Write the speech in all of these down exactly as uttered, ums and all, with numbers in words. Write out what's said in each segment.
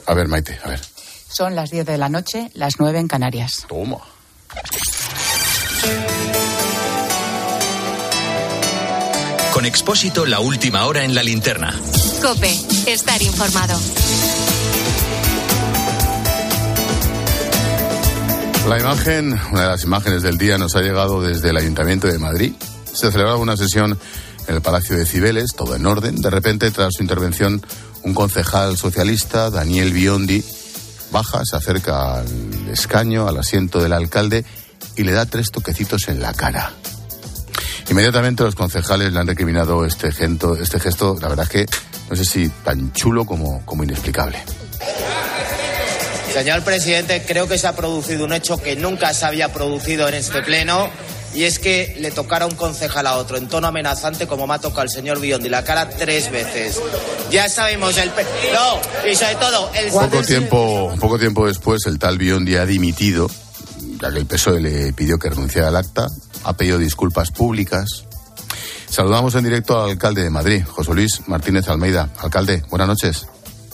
A ver, Maite, a ver. Son las diez de la noche, las nueve en Canarias. Toma. Con Expósito, la última hora en la linterna. COPE, estar informado. La imagen, una de las imágenes del día, nos ha llegado desde el Ayuntamiento de Madrid. Se celebraba una sesión en el Palacio de Cibeles, todo en orden. De repente, tras su intervención, un concejal socialista, Daniel Biondi, baja, se acerca al escaño, al asiento del alcalde y le da tres toquecitos en la cara. Inmediatamente los concejales le han recriminado este gesto, este gesto, la verdad es que no sé si tan chulo como, como inexplicable. Señor presidente, creo que se ha producido un hecho que nunca se había producido en este pleno, y es que le tocara un concejal a otro en tono amenazante, como me ha tocado el señor Biondi la cara tres veces. Ya sabemos el... Pe- no, y sobre todo... el Poco tiempo, poco tiempo después, el tal Biondi ha dimitido, ya que el P S O E le pidió que renunciara al acta, ha pedido disculpas públicas. Saludamos en directo al alcalde de Madrid, José Luis Martínez Almeida. Alcalde, buenas noches.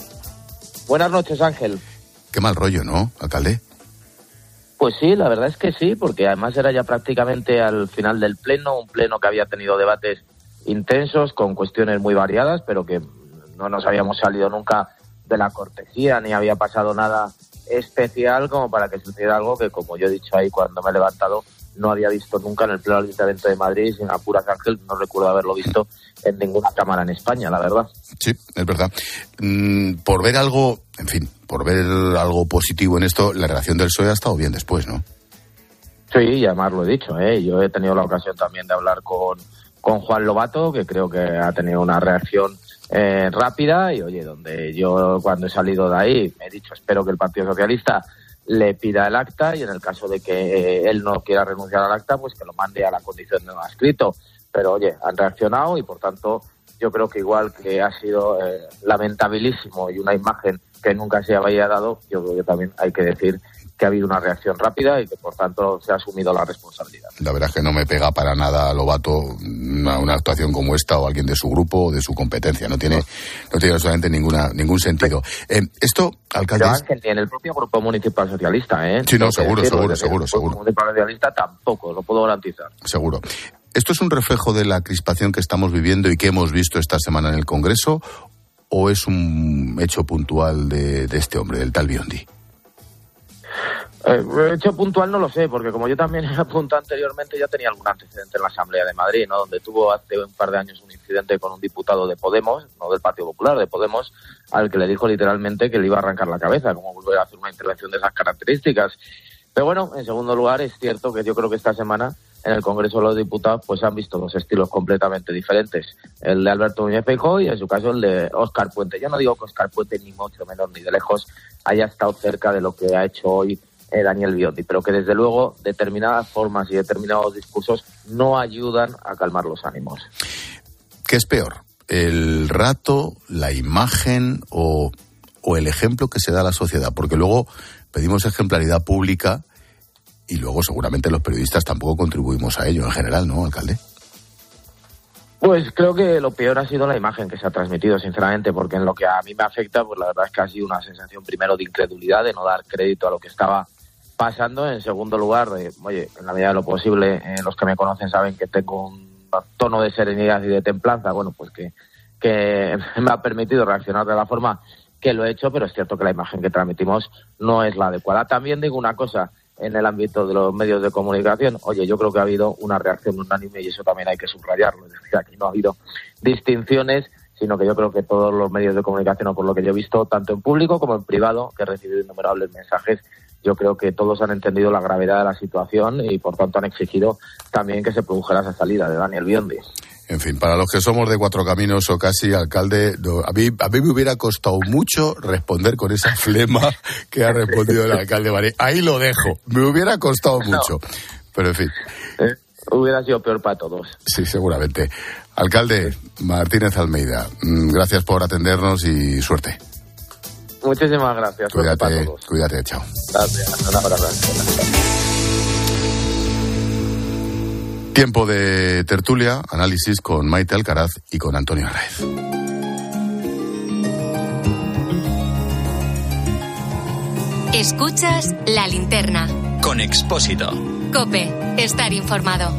Buenas noches, Ángel. Qué mal rollo, ¿no, alcalde? Pues sí, la verdad es que sí, porque además era ya prácticamente al final del pleno, un pleno que había tenido debates intensos con cuestiones muy variadas, pero que no nos habíamos salido nunca de la cortesía, ni había pasado nada especial como para que sucediera algo que, como yo he dicho ahí cuando me he levantado, no había visto nunca en el pleno del Ayuntamiento de Madrid, sin apuras, Ángel, no recuerdo haberlo visto en ninguna cámara en España, la verdad. Sí, es verdad. Mm, por ver algo, en fin, por ver algo positivo en esto, la relación del P S O E ha estado bien después, ¿no? Sí, y además lo he dicho, ¿eh? Yo he tenido la ocasión también de hablar con, con Juan Lobato, que creo que ha tenido una reacción eh, rápida, y oye, donde yo cuando he salido de ahí me he dicho, espero que el Partido Socialista le pida el acta, y en el caso de que eh, él no quiera renunciar al acta, pues que lo mande a la condición de no adscrito. Pero oye, han reaccionado, y por tanto yo creo que igual que ha sido eh, lamentabilísimo y una imagen que nunca se había dado, yo creo que también hay que decir que ha habido una reacción rápida y que por tanto se ha asumido la responsabilidad. La verdad es que no me pega para nada a Lobato una, una actuación como esta, o alguien de su grupo o de su competencia. No tiene, no tiene absolutamente ninguna, ningún sentido. Eh, esto, alcalde... Pero Ángel, ni en el propio Grupo Municipal Socialista, ¿eh? Sí, no, seguro, seguro, seguro, seguro. El Grupo Municipal Socialista tampoco, lo puedo garantizar. Seguro. ¿Esto es un reflejo de la crispación que estamos viviendo y que hemos visto esta semana en el Congreso, o es un hecho puntual de, de este hombre, del tal Biondi? Eh, hecho puntual no lo sé, porque como yo también he apuntado anteriormente, ya tenía algún antecedente en la Asamblea de Madrid, ¿no? Donde tuvo hace un par de años un incidente con un diputado de Podemos, no del Partido Popular, de Podemos, al que le dijo literalmente que le iba a arrancar la cabeza, como volver a hacer una intervención de esas características. Pero bueno, en segundo lugar, es cierto que yo creo que esta semana en el Congreso de los Diputados pues han visto dos estilos completamente diferentes. El de Alberto Núñez Feijóo y en su caso el de Óscar Puente. Yo no digo que Óscar Puente ni mucho menos ni de lejos haya estado cerca de lo que ha hecho hoy eh, Daniel Biondi, pero que desde luego determinadas formas y determinados discursos no ayudan a calmar los ánimos. ¿Qué es peor? ¿El rato, la imagen o, o el ejemplo que se da a la sociedad? Porque luego pedimos ejemplaridad pública y luego seguramente los periodistas tampoco contribuimos a ello en general, ¿no, alcalde? Pues creo que lo peor ha sido la imagen que se ha transmitido, sinceramente, porque en lo que a mí me afecta, pues la verdad es que ha sido una sensación primero de incredulidad, de no dar crédito a lo que estaba pasando. En segundo lugar, de, oye, en la medida de lo posible, eh, los que me conocen saben que tengo un tono de serenidad y de templanza, bueno, pues que, que me ha permitido reaccionar de la forma que lo he hecho, pero es cierto que la imagen que transmitimos no es la adecuada. También digo una cosa, en el ámbito de los medios de comunicación, oye, yo creo que ha habido una reacción unánime y eso también hay que subrayarlo. Es decir, aquí no ha habido distinciones, sino que yo creo que todos los medios de comunicación, o por lo que yo he visto, tanto en público como en privado, que he recibido innumerables mensajes, yo creo que todos han entendido la gravedad de la situación y por tanto han exigido también que se produjera esa salida de Daniel Biondi. En fin, para los que somos de Cuatro Caminos o casi, alcalde, no, a mí a mí me hubiera costado mucho responder con esa flema que ha respondido el alcalde María. Ahí lo dejo, me hubiera costado mucho, no. Pero en fin. Eh, hubiera sido peor para todos. Sí, seguramente. Alcalde Martínez Almeida, gracias por atendernos y suerte. Muchísimas gracias. Cuídate, para todos. Cuídate, chao. Gracias, un abrazo. Tiempo de tertulia, análisis con Maite Alcaraz y con Antonio Arraez. Escuchas La Linterna. Con Expósito. COPE. Estar informado.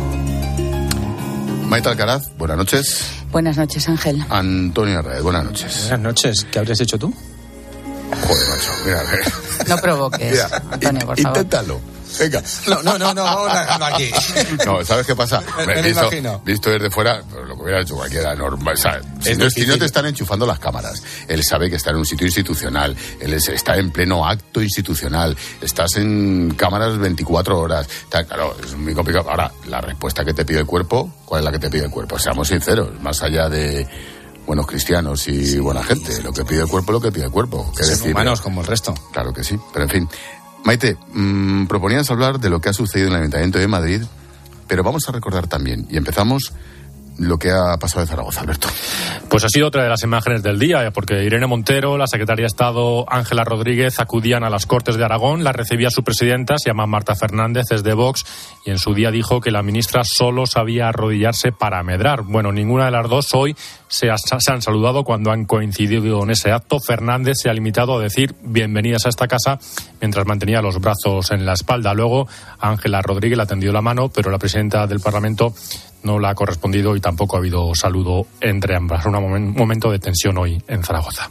Maite Alcaraz, buenas noches. Buenas noches, Ángel. Antonio Herrera, buenas noches. Buenas noches. ¿Qué habrías hecho tú? Joder, macho, mira, a ver. No provoques, Mira, Antonio, por favor. Inténtalo. Venga. No, no, no, no, vamos a dejarlo aquí. No, ¿sabes qué pasa? Me, me visto, imagino. Visto desde fuera, pues, lo que hubiera hecho cualquiera normal. O sea, si, Es no, si no difícil. te están enchufando las cámaras, él sabe que está en un sitio institucional, él es- está en pleno acto institucional, estás en cámaras veinticuatro horas. Está, claro, es muy complicado. Ahora, la respuesta que te pide el cuerpo, ¿cuál es la que te pide el cuerpo? Seamos sinceros, más allá de buenos cristianos y sí, buena gente, sí, lo que pide el cuerpo es lo que pide el cuerpo. ¿Qué Son decir? humanos como el resto. Claro que sí, pero en fin. Maite, mmm, proponías hablar de lo que ha sucedido en el Ayuntamiento de Madrid, pero vamos a recordar también, y empezamos lo que ha pasado en Zaragoza, Alberto. Pues ha sido otra de las imágenes del día, porque Irene Montero, la secretaria de Estado Ángela Rodríguez acudían a las Cortes de Aragón, la recibía su presidenta, se llama Marta Fernández, es de Vox, y en su día dijo que la ministra solo sabía arrodillarse para medrar. Bueno, ninguna de las dos hoy se, ha, se han saludado cuando han coincidido en ese acto. Fernández se ha limitado a decir bienvenidas a esta casa mientras mantenía los brazos en la espalda. Luego Ángela Rodríguez le tendió la mano, pero la presidenta del Parlamento no la ha correspondido y tampoco ha habido saludo entre ambas. Un momen- momento de tensión hoy en Zaragoza.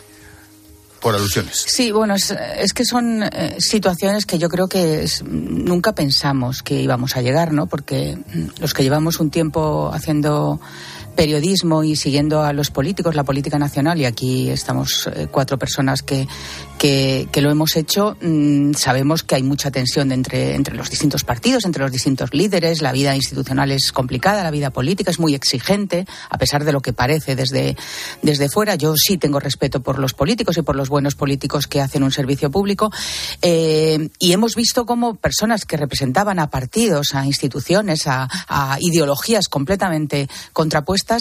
Por alusiones. Sí, bueno, es, es que son eh, situaciones que yo creo que es, nunca pensamos que íbamos a llegar, ¿no? Porque los que llevamos un tiempo haciendo periodismo y siguiendo a los políticos, la política nacional, y aquí estamos eh, cuatro personas que, que, que lo hemos hecho, mmm, sabemos que hay mucha tensión entre, entre los distintos partidos, entre los distintos líderes, la vida institucional es complicada, la vida política es muy exigente, a pesar de lo que parece desde, desde fuera. Yo sí tengo respeto por los políticos y por los buenos políticos que hacen un servicio público, eh, y hemos visto cómo personas que representaban a partidos, a instituciones, a, a ideologías completamente contrapuestas,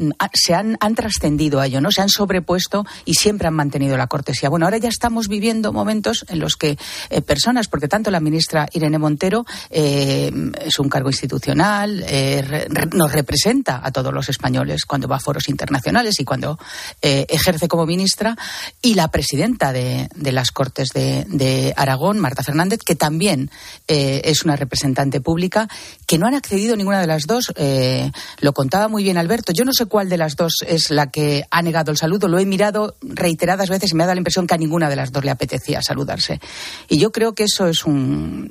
se han, han trascendido a ello, ¿no? Se han sobrepuesto y siempre han mantenido la cortesía. Bueno, ahora ya estamos viviendo momentos en los que eh, personas, porque tanto la ministra Irene Montero eh, es un cargo institucional, eh, re, nos representa a todos los españoles cuando va a foros internacionales y cuando eh, ejerce como ministra, y la presidenta de, de las Cortes de, de Aragón, Marta Fernández, que también eh, es una representante pública, que no han accedido ninguna de las dos. Eh, lo contaba muy bien Alberto. Yo no sé cuál de las dos es la que ha negado el saludo. Lo he mirado reiteradas veces y me ha dado la impresión que a ninguna de las dos le apetecía saludarse. Y yo creo que eso es un...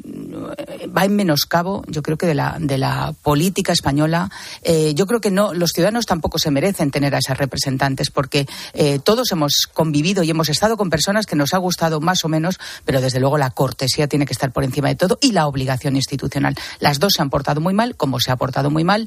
va en menoscabo, yo creo que de la, de la política española. Eh, yo creo que no, los ciudadanos tampoco se merecen tener a esas representantes, porque eh, todos hemos convivido y hemos estado con personas que nos ha gustado más o menos, pero desde luego la cortesía tiene que estar por encima de todo, y la obligación institucional. Las dos se han portado muy mal, como se ha portado muy mal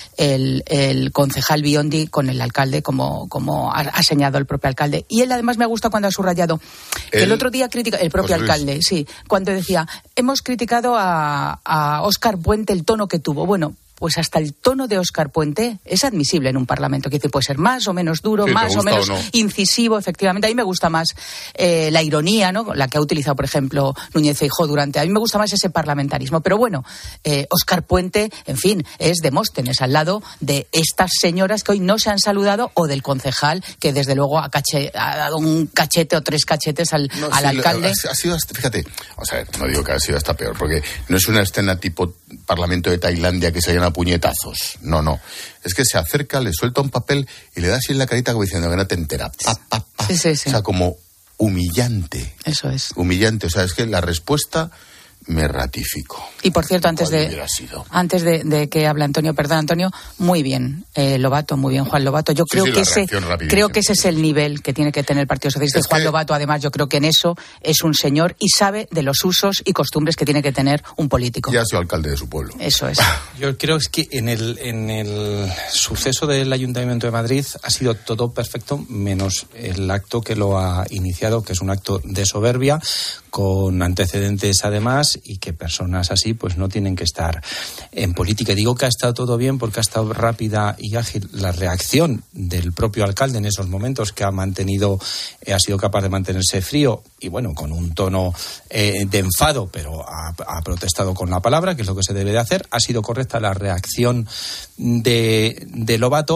el, el concejal Biondi con el alcalde, como, como ha, ha señalado el propio alcalde. Y él además me ha gustado cuando ha subrayado que el, el otro día critica el propio José alcalde, Luis. Sí, cuando decía, hemos criticado a, a Óscar Puente el tono que tuvo. Bueno, pues hasta el tono de Óscar Puente es admisible en un parlamento, que puede ser más o menos duro, sí, más o menos o no. incisivo, efectivamente. A mí me gusta más eh, la ironía, ¿no?, la que ha utilizado, por ejemplo, Núñez Feijóo durante... A mí me gusta más ese parlamentarismo. Pero bueno, eh, Óscar Puente, en fin, es Demóstenes al lado de estas señoras que hoy no se han saludado, o del concejal que desde luego ha, cache, ha dado un cachete o tres cachetes al, no, al sí, alcalde. Ha, ha sido, fíjate, o sea, no digo que ha sido hasta peor, porque no es una escena tipo Parlamento de Tailandia que se llena puñetazos. No, no. Es que se acerca, le suelta un papel y le da así en la carita como diciendo que no te enteras. Pa, pa, pa. Sí, sí, sí. O sea, como humillante. Eso es. Humillante. O sea, es que la respuesta me ratifico. Y por cierto, antes de antes de, de que hable Antonio, perdón Antonio, muy bien eh, Lobato, muy bien Juan Lobato. Yo sí, creo sí, que ese creo que ese es el nivel que tiene que tener el Partido Socialista. Es Juan que... Lobato, además, yo creo que en eso es un señor y sabe de los usos y costumbres que tiene que tener un político. Ya ha sido alcalde de su pueblo. Eso es. Yo creo es que en el en el suceso del Ayuntamiento de Madrid ha sido todo perfecto, menos el acto que lo ha iniciado, que es un acto de soberbia, con antecedentes además, y que personas así pues no tienen que estar en política. Digo que ha estado todo bien porque ha estado rápida y ágil la reacción del propio alcalde en esos momentos, que ha mantenido, eh, ha sido capaz de mantenerse frío y bueno, con un tono eh, de enfado, pero ha, ha protestado con la palabra, que es lo que se debe de hacer. Ha sido correcta la reacción de, de Lobato,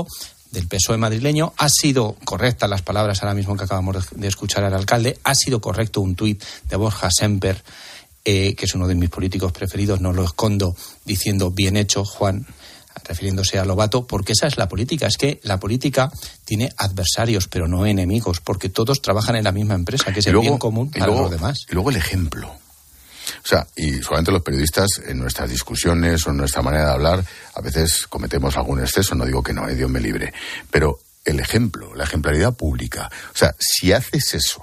del P S O E madrileño. Ha sido correctas las palabras ahora mismo que acabamos de escuchar al alcalde. Ha sido correcto un tuit de Borja Semper, eh, que es uno de mis políticos preferidos, no lo escondo, diciendo bien hecho, Juan, refiriéndose a Lobato, porque esa es la política. Es que la política tiene adversarios, pero no enemigos, porque todos trabajan en la misma empresa, que es el luego, bien común para luego, los demás. Y luego el ejemplo. O sea, y solamente los periodistas en nuestras discusiones o en nuestra manera de hablar a veces cometemos algún exceso, no digo que no, eh, Dios me libre, pero el ejemplo, la ejemplaridad pública. O sea, si haces eso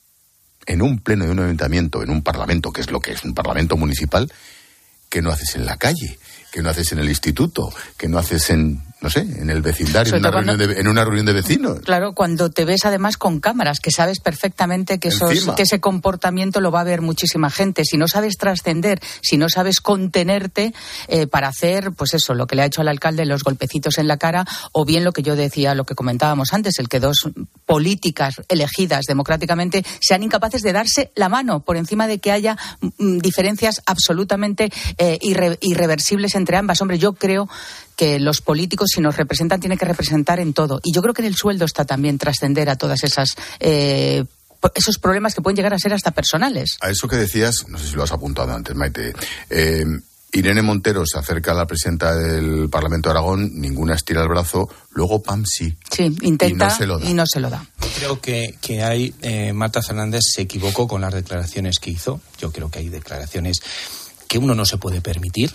en un pleno de un ayuntamiento, en un parlamento, que es lo que es un parlamento municipal, ¿qué no haces en la calle? ¿Qué no haces en el instituto? ¿Qué no haces en, no sé, en el vecindario, en una, cuando, reunión de, en una reunión de vecinos? Claro, cuando te ves además con cámaras, que sabes perfectamente que, esos, que ese comportamiento lo va a ver muchísima gente. Si no sabes trascender, si no sabes contenerte eh, para hacer, pues eso, lo que le ha hecho al alcalde, los golpecitos en la cara, o bien lo que yo decía, lo que comentábamos antes, el que dos políticas elegidas democráticamente sean incapaces de darse la mano por encima de que haya mm, diferencias absolutamente eh, irre, irreversibles entre ambas. Hombre, yo creo que los políticos, si nos representan, tienen que representar en todo. Y yo creo que en el sueldo está también trascender a todas esas eh, esos problemas que pueden llegar a ser hasta personales. A eso que decías, no sé si lo has apuntado antes, Maite, eh, Irene Montero se acerca a la presidenta del Parlamento de Aragón, ninguna estira el brazo, luego Pam sí. Sí, intenta y no se lo da. Y no se lo da. Creo que, que hay, eh, Marta Fernández se equivocó con las declaraciones que hizo. Yo creo que hay declaraciones que uno no se puede permitir.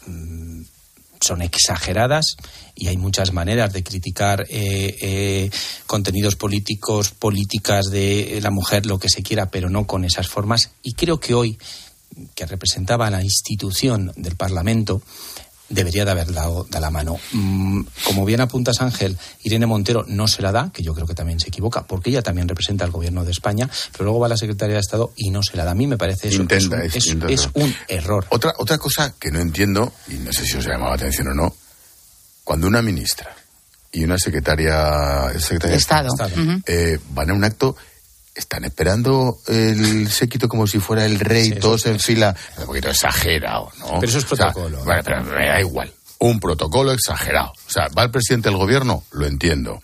Mm, son exageradas y hay muchas maneras de criticar eh, eh, contenidos políticos, políticas de la mujer, lo que se quiera, pero no con esas formas. Y creo que hoy, que representaba a la institución del Parlamento, debería de haber dado, dado la mano. Mm, como bien apuntas, Ángel, Irene Montero no se la da, que yo creo que también se equivoca, porque ella también representa al gobierno de España, pero luego va a la Secretaría de Estado y no se la da. A mí me parece eso intenta, es, un, es, es, es un error. Otra, otra cosa que no entiendo, y no sé si os llamaba la atención o no, cuando una ministra y una secretaria, secretaria de Estado, Estado uh-huh. eh, van a un acto, están esperando el séquito como si fuera el rey, sí, todos en fila. Un poquito exagerado, ¿no? Pero eso es protocolo. O sea, vale, pero me da igual. Un protocolo exagerado. O sea, va el presidente del gobierno, lo entiendo.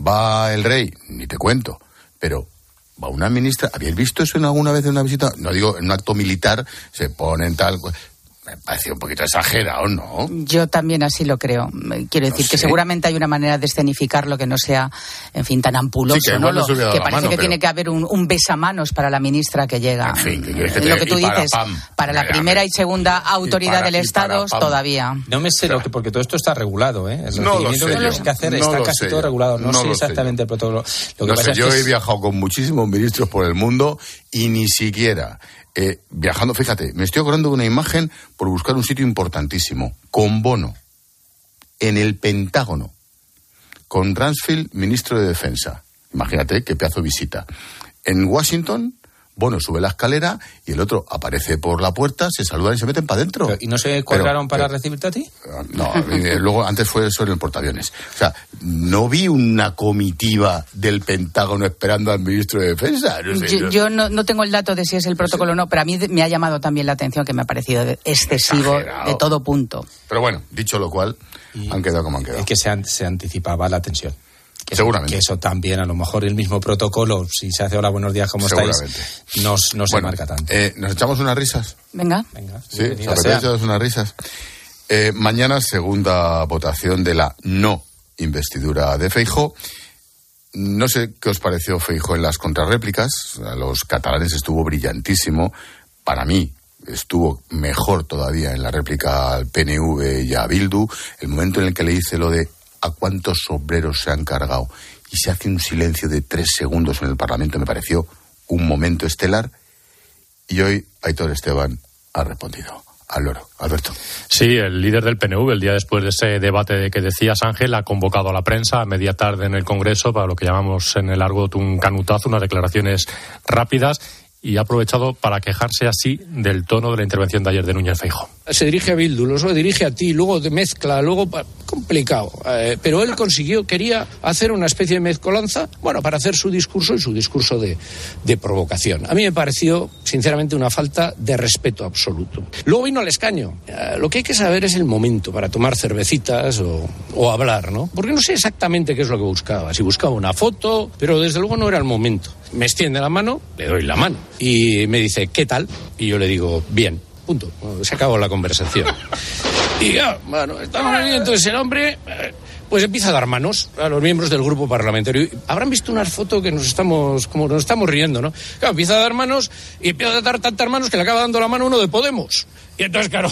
Va el rey, ni te cuento. Pero va una ministra. ¿Habéis visto eso en alguna vez en una visita? No digo, en un acto militar se ponen tal. Me parece un poquito exagerado, ¿no? Yo también así lo creo. Quiero decir no que seguramente hay una manera de escenificarlo que no sea, en fin, tan ampuloso, sí, que ¿no? Lo, que parece mano, que pero... tiene que haber un, un besamanos para la ministra que llega. En fin, que que lo que tú dices, para, pam, para la primera y segunda autoridad para, del Estado, todavía. No me sé lo que, porque todo esto está regulado, ¿eh? El no lo sé que tienes que hacer no está casi todo regulado. No, no sé exactamente sé el protocolo. Lo que no pasa sé, es yo que he es... viajado con muchísimos ministros por el mundo y ni siquiera... Eh, viajando, fíjate, me estoy acordando de una imagen por buscar un sitio importantísimo, con Bono, en el Pentágono, con Rumsfeld, ministro de Defensa. Imagínate qué pedazo de visita. En Washington, Bono sube la escalera y el otro aparece por la puerta, se saludan y se meten para adentro. ¿Y no se cuadraron para pero, recibirte a ti? No, luego antes fue eso en el portaaviones. O sea, no vi una comitiva del Pentágono esperando al ministro de Defensa. No sé, yo no, yo no, no tengo el dato de si es el protocolo o no, pero a mí me ha llamado también la atención, que me ha parecido excesivo exagerado. De todo punto. Pero bueno, dicho lo cual, y han quedado como han quedado. Es que se, an, se anticipaba la tensión. Que seguramente. Que eso también, a lo mejor el mismo protocolo, si se hace hola, buenos días, ¿cómo estáis? No, no se bueno, marca tanto. Eh, ¿Nos echamos unas risas? Venga. Venga. Sí, ¿os apetece unas risas? Eh, mañana, segunda votación de la no investidura de Feijóo. No sé qué os pareció Feijóo en las contrarréplicas. A los catalanes estuvo brillantísimo. Para mí, estuvo mejor todavía en la réplica al P N V y a Bildu. El momento en el que le dice lo de a cuántos sombreros se han cargado y se hace un silencio de tres segundos en el Parlamento, me pareció un momento estelar. Y hoy Aitor Esteban ha respondido al loro. Alberto. Sí, el líder del P N V, el día después de ese debate de que decías, Ángel, ha convocado a la prensa a media tarde en el Congreso para lo que llamamos en el argot un canutazo, unas declaraciones rápidas. y ha aprovechado para quejarse así del tono de la intervención de ayer de Núñez Feijóo. Se dirige a Bildu, luego se dirige a ti, luego te mezcla, luego... complicado. Eh, pero él consiguió, quería hacer una especie de mezcolanza, bueno, para hacer su discurso y su discurso de, de provocación. A mí me pareció, sinceramente, una falta de respeto absoluto. Luego vino el escaño. Eh, lo que hay que saber es el momento para tomar cervecitas o, o hablar, ¿no? Porque no sé exactamente qué es lo que buscaba. Si buscaba una foto, pero desde luego no era el momento. Me extiende la mano, le doy la mano y me dice, ¿qué tal? Y yo le digo, bien, punto. Se acabó la conversación. Y ya, bueno, estamos ahí, entonces el hombre eh, pues empieza a dar manos a los miembros del grupo parlamentario. Habrán visto una foto que nos estamos, como nos estamos riendo, ¿no? Claro, empieza a dar manos y empieza a dar tantas manos que le acaba dando la mano uno de Podemos. Y entonces, claro,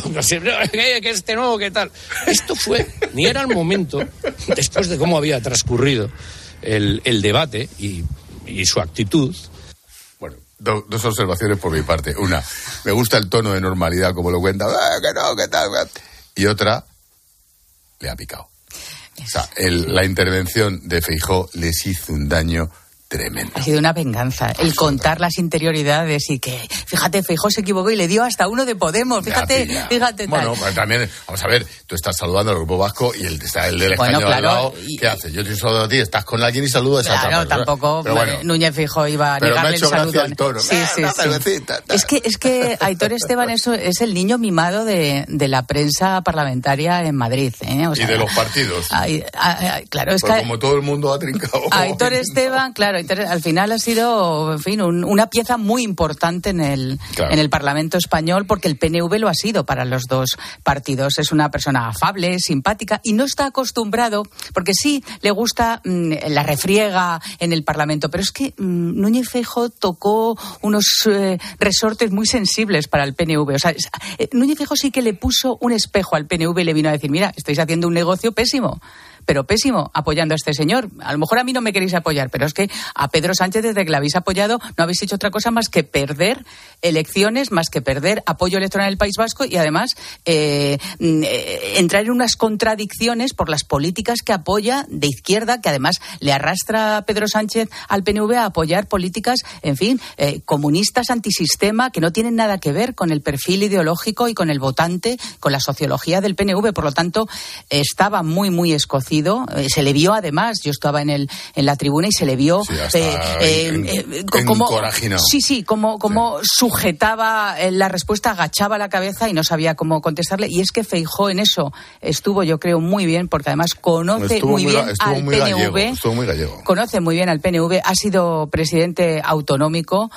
que este nuevo, ¿qué tal? Esto fue, ni era el momento, después de cómo había transcurrido el, el debate y, y su actitud. Bueno, do, dos observaciones por mi parte. Una, me gusta el tono de normalidad como lo cuenta, ah, que no, que tal, y otra, le ha picado. O sea, el, la intervención de Feijóo les hizo un daño tremendo. Ha sido una venganza. El contar las interioridades y que, fíjate, Feijóo se equivocó y le dio hasta uno de Podemos. Fíjate, ya, fíjate. Tal. Bueno, pues también, vamos a ver, tú estás saludando al Grupo Vasco y el, está el del bueno, español claro, al lado. Y, ¿qué hace? Yo te saludo a ti, estás con alguien y saludo a esa Claro, otra tampoco bueno, Núñez Feijóo iba a negarle el saludo. El tono. Sí, ah, sí, no, sí. Cervecita, es que, es que Aitor Esteban es, es el niño mimado de, de la prensa parlamentaria en Madrid. ¿eh? O sea, y de los partidos. Ay, ay, ay, claro, es pues que como todo el mundo ha trincado. Aitor Esteban, claro, al final ha sido, en fin, un, una pieza muy importante en el, claro. en el Parlamento español, porque el P N V lo ha sido para los dos partidos. Es una persona afable, simpática, y no está acostumbrado, porque sí le gusta mmm, la refriega en el Parlamento, pero es que mmm, Núñez Feijóo tocó unos eh, resortes muy sensibles para el P N V. O sea, eh, Núñez Feijóo sí que le puso un espejo al P N V y le vino a decir, mira, estáis haciendo un negocio pésimo. Pero pésimo, apoyando a este señor. A lo mejor a mí no me queréis apoyar, pero es que a Pedro Sánchez, desde que le habéis apoyado, no habéis hecho otra cosa más que perder elecciones, más que perder apoyo electoral en el País Vasco y además eh, eh, entrar en unas contradicciones por las políticas que apoya de izquierda, que además le arrastra a Pedro Sánchez al P N V a apoyar políticas, en fin, eh, comunistas, antisistema, que no tienen nada que ver con el perfil ideológico y con el votante, con la sociología del P N V. Por lo tanto, eh, estaba muy, muy escocido. Se le vio además, yo estaba en el en la tribuna y se le vio sí, eh, eh, en, eh, como sí sí como como sí. sujetaba la respuesta, agachaba la cabeza y no sabía cómo contestarle. Y es que Feijóo en eso estuvo, yo creo, muy bien, porque además conoce estuvo muy bien muy, al muy P N V, gallego, estuvo muy gallego. conoce muy bien al P N V, ha sido presidente autonómico,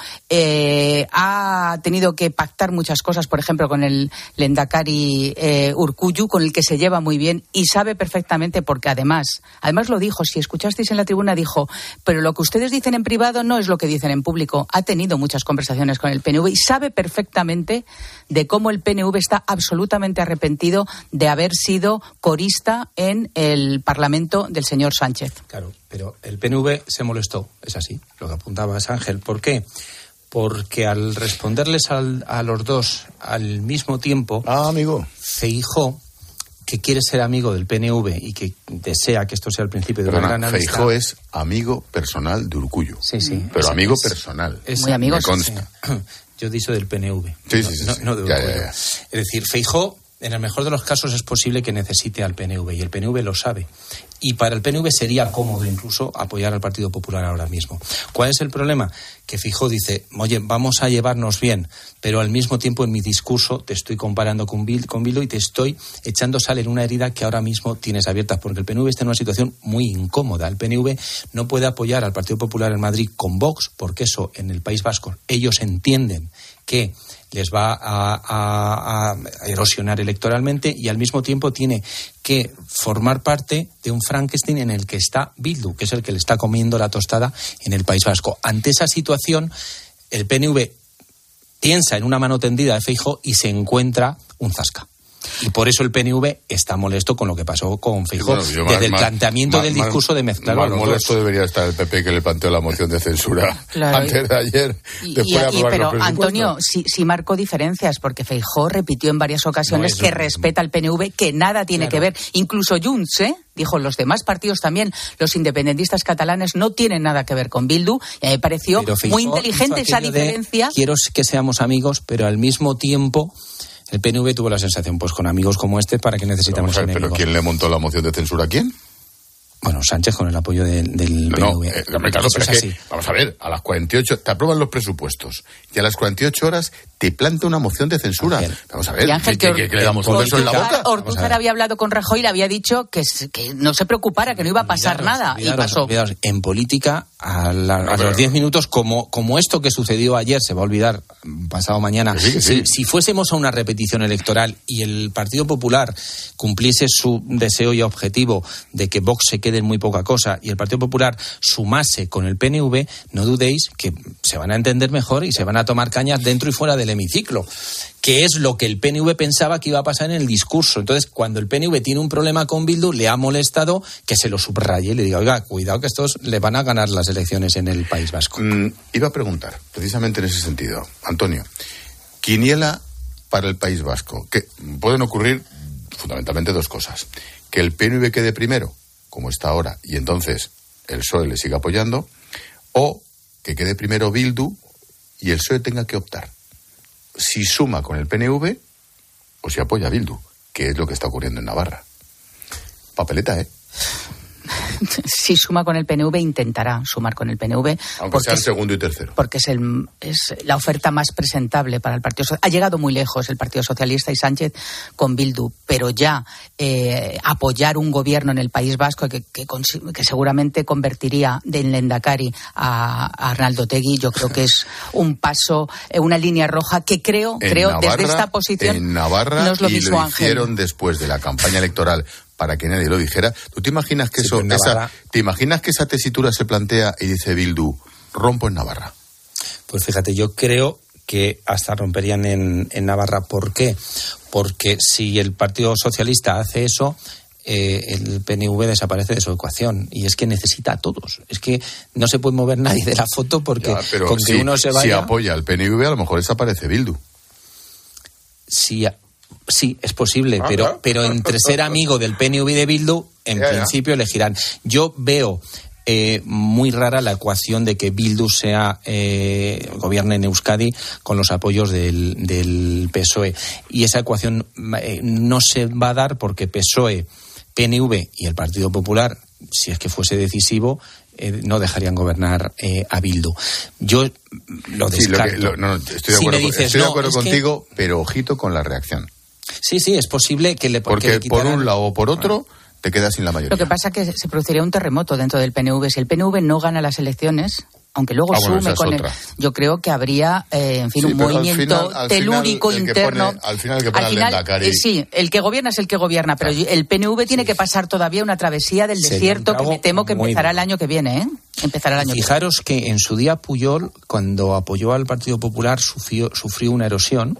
eh, ha tenido que pactar muchas cosas, por ejemplo con el Lehendakari eh, Urkullu, con el que se lleva muy bien y sabe perfectamente por qué. Además, además lo dijo, si escuchasteis en la tribuna, dijo, pero lo que ustedes dicen en privado no es lo que dicen en público. Ha tenido muchas conversaciones con el P N V y sabe perfectamente de cómo el P N V está absolutamente arrepentido de haber sido corista en el Parlamento del señor Sánchez. Claro, pero el P N V se molestó, es así, lo que apuntabas, Ángel. ¿Por qué? Porque al responderles al, a los dos al mismo tiempo, ah, amigo, Feijóo, que quiere ser amigo del P N V y que desea que esto sea el principio de una gran amistad. Feijóo es amigo personal de Urkullu. Sí, sí. Pero es, amigo es, personal. Es muy amigo. Me consta. Sí. Yo he dicho del P N V. Sí, sí, sí. No, sí. no de ya, Urkullu. ya, ya. Es decir, Feijóo, en el mejor de los casos, es posible que necesite al P N V y el P N V lo sabe. Y para el P N V sería cómodo incluso apoyar al Partido Popular ahora mismo. ¿Cuál es el problema? Que Feijóo dice, oye, vamos a llevarnos bien, pero al mismo tiempo en mi discurso te estoy comparando con Bildu, con Bildu y te estoy echando sal en una herida que ahora mismo tienes abierta, porque el P N V está en una situación muy incómoda. El P N V no puede apoyar al Partido Popular en Madrid con Vox, porque eso en el País Vasco ellos entienden que les va a, a, a erosionar electoralmente, y al mismo tiempo tiene que formar parte de un Frankenstein en el que está Bildu, que es el que le está comiendo la tostada en el País Vasco. Ante esa situación, el P N V piensa en una mano tendida de Feijóo y se encuentra un zasca. Y por eso el P N V está molesto con lo que pasó con Feijóo. Bueno, Desde más, el planteamiento más, del discurso más, de mezclar más a los molesto dos. debería estar el P P, que le planteó la moción de censura claro, antes de ayer. Y, después y, de aprobar pero, los presupuestos. Antonio, sí, sí marcó diferencias, porque Feijóo repitió en varias ocasiones no, que respeta al P N V, que nada tiene claro. que ver. Incluso Junts, ¿eh? dijo, los demás partidos también, los independentistas catalanes, no tienen nada que ver con Bildu. Y a mí me pareció muy inteligente esa diferencia. De, quiero que seamos amigos, pero al mismo tiempo el P N V tuvo la sensación, pues con amigos como este, ¿para qué necesitamos pero, enemigos? ¿Pero quién le montó la moción de censura? ¿Quién? Bueno, Sánchez con el apoyo de, del no, P N V. No, eh, claro, pero es así. Que, vamos a ver, a las cuarenta y ocho te aprueban los presupuestos y a las cuarenta y ocho horas te planta una moción de censura. Ángel. Vamos a ver, y Ángel, ¿qué, que, que le damos un beso en la boca? Ortúzar había hablado con Rajoy y le había dicho que, que no se preocupara, que no iba a pasar olvidaros, nada. Olvidaros, y pasó. Olvidaros. En política, a, la, no, a los diez minutos, como, como esto que sucedió ayer, se va a olvidar pasado mañana. Sí, sí. Si, si fuésemos a una repetición electoral y el Partido Popular cumpliese su deseo y objetivo de que Vox se quede en muy poca cosa y el Partido Popular sumase con el P N V, no dudéis que se van a entender mejor y se van a tomar cañas dentro y fuera del hemiciclo, que es lo que el P N V pensaba que iba a pasar en el discurso. Entonces, cuando el P N V tiene un problema con Bildu, le ha molestado que se lo subraye y le diga, oiga, cuidado que estos le van a ganar las elecciones en el País Vasco. Mm, iba a preguntar, precisamente en ese sentido, Antonio, quiniela para el País Vasco, que pueden ocurrir fundamentalmente dos cosas: que el P N V quede primero, como está ahora, y entonces el P S O E le siga apoyando, o que quede primero Bildu y el P S O E tenga que optar si suma con el P N V o si apoya a Bildu, que es lo que está ocurriendo en Navarra. Papeleta, ¿eh? Si suma con el P N V, intentará sumar con el P N V. Aunque sea el segundo y tercero. Porque es, el, es la oferta más presentable para el Partido Socialista. Ha llegado muy lejos el Partido Socialista y Sánchez con Bildu, pero ya eh, apoyar un gobierno en el País Vasco que, que, que seguramente convertiría de Lehendakari a, a Arnaldo Otegi, yo creo que es un paso, una línea roja que creo, en creo Navarra, desde esta posición en Navarra, no es lo y mismo, lo hicieron Ángel. Después de la campaña electoral, para que nadie lo dijera. ¿Tú te imaginas que sí, eso, Navarra... esa, te imaginas que esa tesitura se plantea y dice Bildu, rompo en Navarra? Pues fíjate, yo creo que hasta romperían en, en Navarra. ¿Por qué? Porque si el Partido Socialista hace eso, eh, el P N V desaparece de su ecuación. Y es que necesita a todos. Es que no se puede mover nadie de la foto porque ya, pero con que si, uno se vaya... Si apoya al P N V, a lo mejor desaparece Bildu. Si... Sí, es posible, ah, pero, claro. pero entre ser amigo del P N V y de Bildu, en ya, principio ya. elegirán. Yo veo eh, muy rara la ecuación de que Bildu sea eh, gobierne en Euskadi con los apoyos del, del P S O E. Y esa ecuación eh, no se va a dar porque P S O E, P N V y el Partido Popular, si es que fuese decisivo, eh, no dejarían gobernar eh, a Bildu. Yo lo descarto. Sí, lo que, lo, no, estoy de si acuerdo, dices, estoy de no, acuerdo contigo, que... pero ojito con la reacción. Sí, sí, es posible que le Porque que le quitaran... por un lado o por otro te quedas sin la mayoría. Lo que pasa es que se produciría un terremoto dentro del P N V. Si el P N V no gana las elecciones, aunque luego ah, bueno, sume con es el... Yo creo que habría, eh, en fin, sí, un movimiento al final, al final, telúrico el interno. Pone, al final el que pone al Lehendakari... Eh, sí, el que gobierna es el que gobierna, pero ah. el P N V tiene sí. que pasar todavía una travesía del Sería desierto que me temo que empezará el año que viene, ¿eh? Empezará el año Fijaros que, viene. que en su día Pujol, cuando apoyó al Partido Popular, sufrió, sufrió una erosión.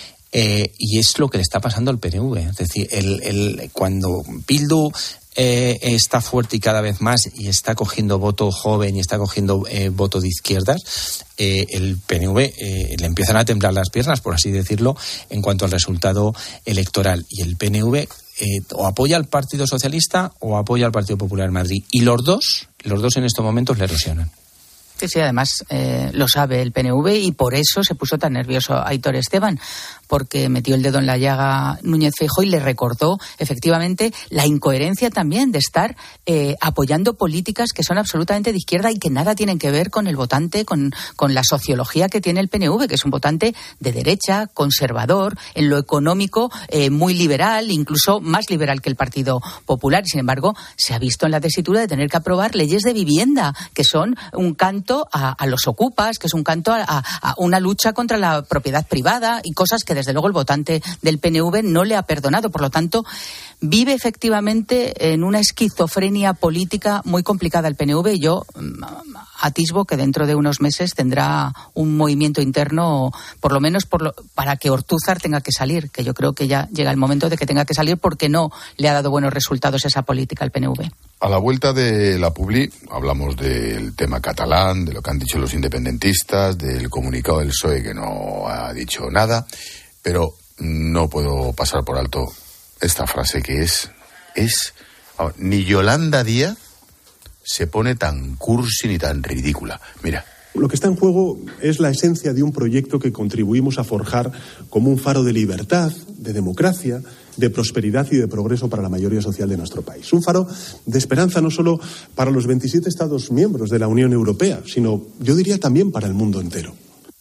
Eh, y es lo que le está pasando al P N V. Es decir, el, el, cuando Bildu eh, está fuerte y cada vez más y está cogiendo voto joven y está cogiendo eh, voto de izquierdas, eh, el P N V eh, le empiezan a temblar las piernas, por así decirlo, en cuanto al resultado electoral. Y el P N V eh, o apoya al Partido Socialista o apoya al Partido Popular en Madrid. Y los dos, los dos en estos momentos le erosionan. Sí, sí, además eh, lo sabe el P N V y por eso se puso tan nervioso Aitor Esteban, porque metió el dedo en la llaga Núñez Feijóo y le recordó efectivamente la incoherencia también de estar eh, apoyando políticas que son absolutamente de izquierda y que nada tienen que ver con el votante, con, con la sociología que tiene el P N V, que es un votante de derecha, conservador, en lo económico eh, muy liberal, incluso más liberal que el Partido Popular. Y sin embargo, se ha visto en la tesitura de tener que aprobar leyes de vivienda, que son un canto A, a los ocupas, que es un canto a, a una lucha contra la propiedad privada y cosas que desde luego el votante del P N V no le ha perdonado. Por lo tanto, vive efectivamente en una esquizofrenia política muy complicada el P N V. Y yo, atisbo que dentro de unos meses tendrá un movimiento interno, por lo menos por lo, para que Ortúzar tenga que salir, que yo creo que ya llega el momento de que tenga que salir porque no le ha dado buenos resultados esa política al P N V. A la vuelta de la Publi hablamos del tema catalán, de lo que han dicho los independentistas, del comunicado del P S O E que no ha dicho nada, pero no puedo pasar por alto esta frase que es, es ni Yolanda Díaz se pone tan cursi ni tan ridícula. Mira. Lo que está en juego es la esencia de un proyecto que contribuimos a forjar como un faro de libertad, de democracia, de prosperidad y de progreso para la mayoría social de nuestro país. Un faro de esperanza no solo para los veintisiete Estados miembros de la Unión Europea, sino, yo diría, también para el mundo entero.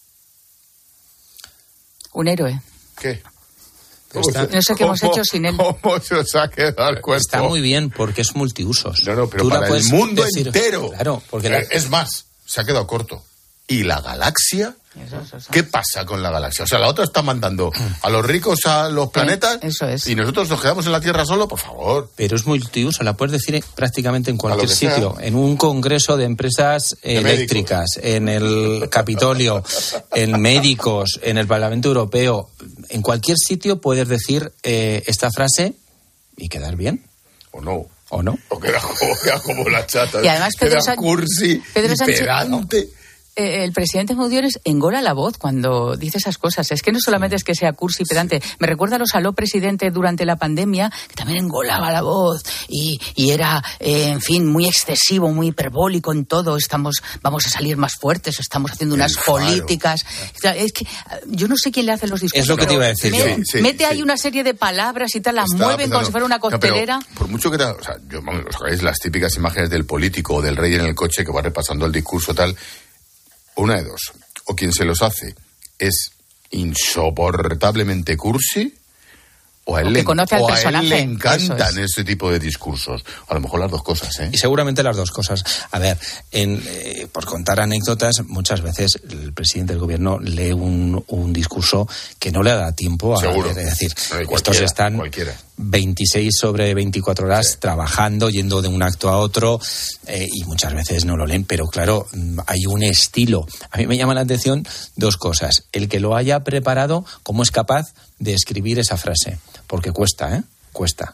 Un héroe. ¿Qué? Está, no sé qué hemos hecho sin él. ¿Cómo se os ha quedado el cuerpo? Está muy bien porque es multiusos. No, no, pero Tú para el mundo decir, entero. Claro, porque la... Es más, se ha quedado corto. ¿Y la galaxia? Eso, eso, eso. ¿Qué pasa con la galaxia? O sea, la otra está mandando a los ricos a los planetas eso es. Y nosotros nos quedamos en la Tierra solo, por favor. Pero es multiuso, la puedes decir prácticamente en cualquier sitio. En un congreso de empresas de eléctricas, médicos. En el Capitolio, en médicos, en el Parlamento Europeo. En cualquier sitio puedes decir eh, esta frase y quedar bien. ¿O no? ¿O no? O queda como, queda como la chata. Y además Pedro, San... cursi Pedro y Sánchez... pedante. Eh, el presidente Mudiones engola la voz cuando dice esas cosas. Es que no solamente es que sea cursi y pedante. Me recuerda a los aló presidente durante la pandemia, que también engolaba la voz y, y era, eh, en fin, muy excesivo, muy hiperbólico en todo. Estamos, vamos a salir más fuertes, estamos haciendo unas el políticas. Faro. Es que yo no sé quién le hace los discursos. Es lo que te iba a decir. Mete, sí, sí, mete sí. ahí una serie de palabras y tal, las Estaba mueven pensando, como si fuera una costelera. No, por mucho que era, o sea, yo, os sabéis las típicas imágenes del político o del rey en el coche que va repasando el discurso tal. Una de dos, o quien se los hace es insoportablemente cursi, o a él, o le, conoce al o personaje. A él le encantan es. ese tipo de discursos. A lo mejor las dos cosas, ¿eh? Y seguramente las dos cosas. A ver, en, eh, por contar anécdotas, muchas veces el presidente del gobierno lee un, un discurso que no le da tiempo a Seguro. leer. Es decir, no, estos están cualquiera. veintiséis sobre veinticuatro horas sí. trabajando, yendo de un acto a otro, eh, y muchas veces no lo leen, pero claro, hay un estilo. A mí me llama la atención dos cosas. El que lo haya preparado, cómo es capaz de escribir esa frase, porque cuesta, ¿eh? Cuesta.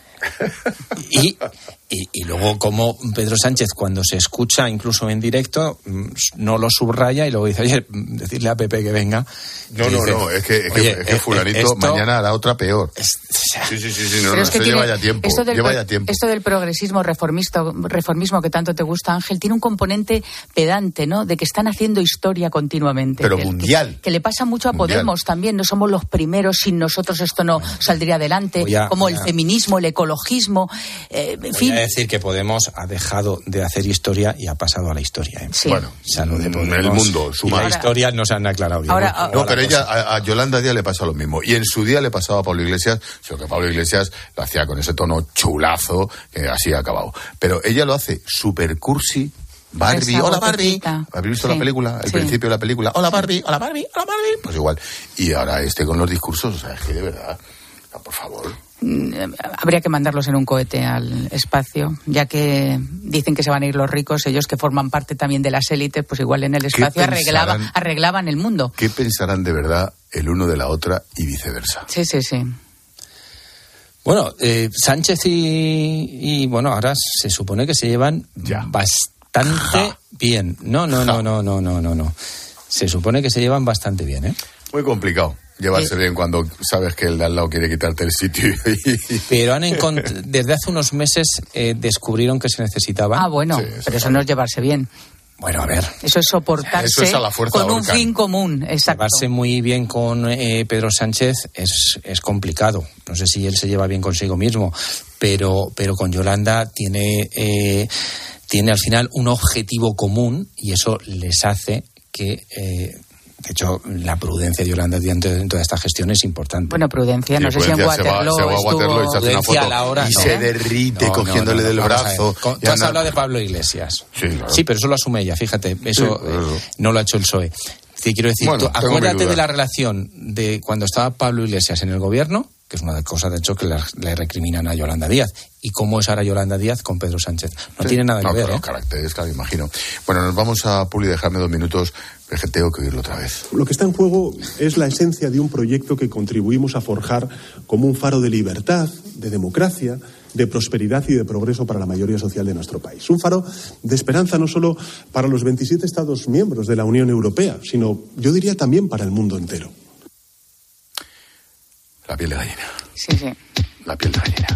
Y, y, y luego como Pedro Sánchez cuando se escucha incluso en directo no lo subraya y luego dice, oye, decirle a Pepe que venga. No, no, dice, no, es que, es que, es que fulanito esto, mañana hará otra peor. Es, sí, sí, sí, sí, no, no, no, es que esto tiene, lleva ya tiempo, esto del, lleva ya tiempo. Esto del progresismo, reformismo, reformismo que tanto te gusta, Ángel, tiene un componente pedante, ¿no? De que están haciendo historia continuamente. Pero que, mundial. Que, que le pasa mucho a mundial. Podemos también, no somos los primeros, sin nosotros esto no saldría adelante, a, como a, el feminismo, el ecologismo, eh, en voy fin. a decir que Podemos ha dejado de hacer historia y ha pasado a la historia. ¿eh? Sí. Bueno, o sea, lo de Podemos, el mundo, y la historia no se han aclarado bien. Ahora, no, no pero ella, a, a Yolanda Díaz le pasa lo mismo. Y en su día le pasaba a Pablo Iglesias, solo que Pablo Iglesias lo hacía con ese tono chulazo, que así ha acabado. Pero ella lo hace super cursi. Barbie, Esa hola Barbie. boquetita. ¿Habéis visto sí, la película? El sí. principio de la película. Hola Barbie, hola Barbie, hola Barbie. Pues igual. Y ahora este con los discursos, o sea, es que de verdad, no, por favor. Habría que mandarlos en un cohete al espacio, ya que dicen que se van a ir los ricos, ellos que forman parte también de las élites, pues igual en el espacio arreglaban, arreglaban el mundo. ¿Qué pensarán de verdad el uno de la otra y viceversa? Sí, sí, sí. Bueno, eh, Sánchez y, y, bueno, ahora se supone que se llevan ya. bastante ja. bien. No, no, no, no, no, no, no, no. Se supone que se llevan bastante bien, ¿eh? Muy complicado. Llevarse sí. bien cuando sabes que el de al lado quiere quitarte el sitio. Pero han encont- desde hace unos meses eh, descubrieron que se necesitaban. Ah, bueno, sí, eso pero eso no es llevarse bien. Bueno, a ver. Eso es soportarse eso es a la fuerza con un Orcan. fin común, exacto. Llevarse muy bien con eh, Pedro Sánchez es, es complicado. No sé si él se lleva bien consigo mismo, pero, pero con Yolanda tiene, eh, tiene al final un objetivo común y eso les hace que... Eh, De hecho, la prudencia de Yolanda Díaz en toda esta gestión es importante. Bueno, prudencia, sí, no sé si en Waterloo se va, se va a Waterloo y se hace una foto a la hora, y no. se derrite no, cogiéndole no, no, no, del brazo. Tú has hablado de Pablo Iglesias. Sí, claro. Sí, pero eso lo asume ella, fíjate. Eso sí, claro. eh, no lo ha hecho el P S O E. Sí, quiero decir, bueno, tú, acuérdate de la relación de cuando estaba Pablo Iglesias en el gobierno que es una cosa de hecho que le, le recriminan a Yolanda Díaz. ¿Y cómo es ahora Yolanda Díaz con Pedro Sánchez? No sí. tiene nada que no, ver, claro, ¿eh? Caracteres, claro, imagino. Bueno, nos vamos a Publi, dejarme dos minutos, porque tengo que oírlo otra vez. Lo que está en juego es la esencia de un proyecto que contribuimos a forjar como un faro de libertad, de democracia, de prosperidad y de progreso para la mayoría social de nuestro país. Un faro de esperanza no solo para los veintisiete Estados miembros de la Unión Europea, sino, yo diría, también para el mundo entero. La piel de gallina. Sí, sí. La piel de gallina.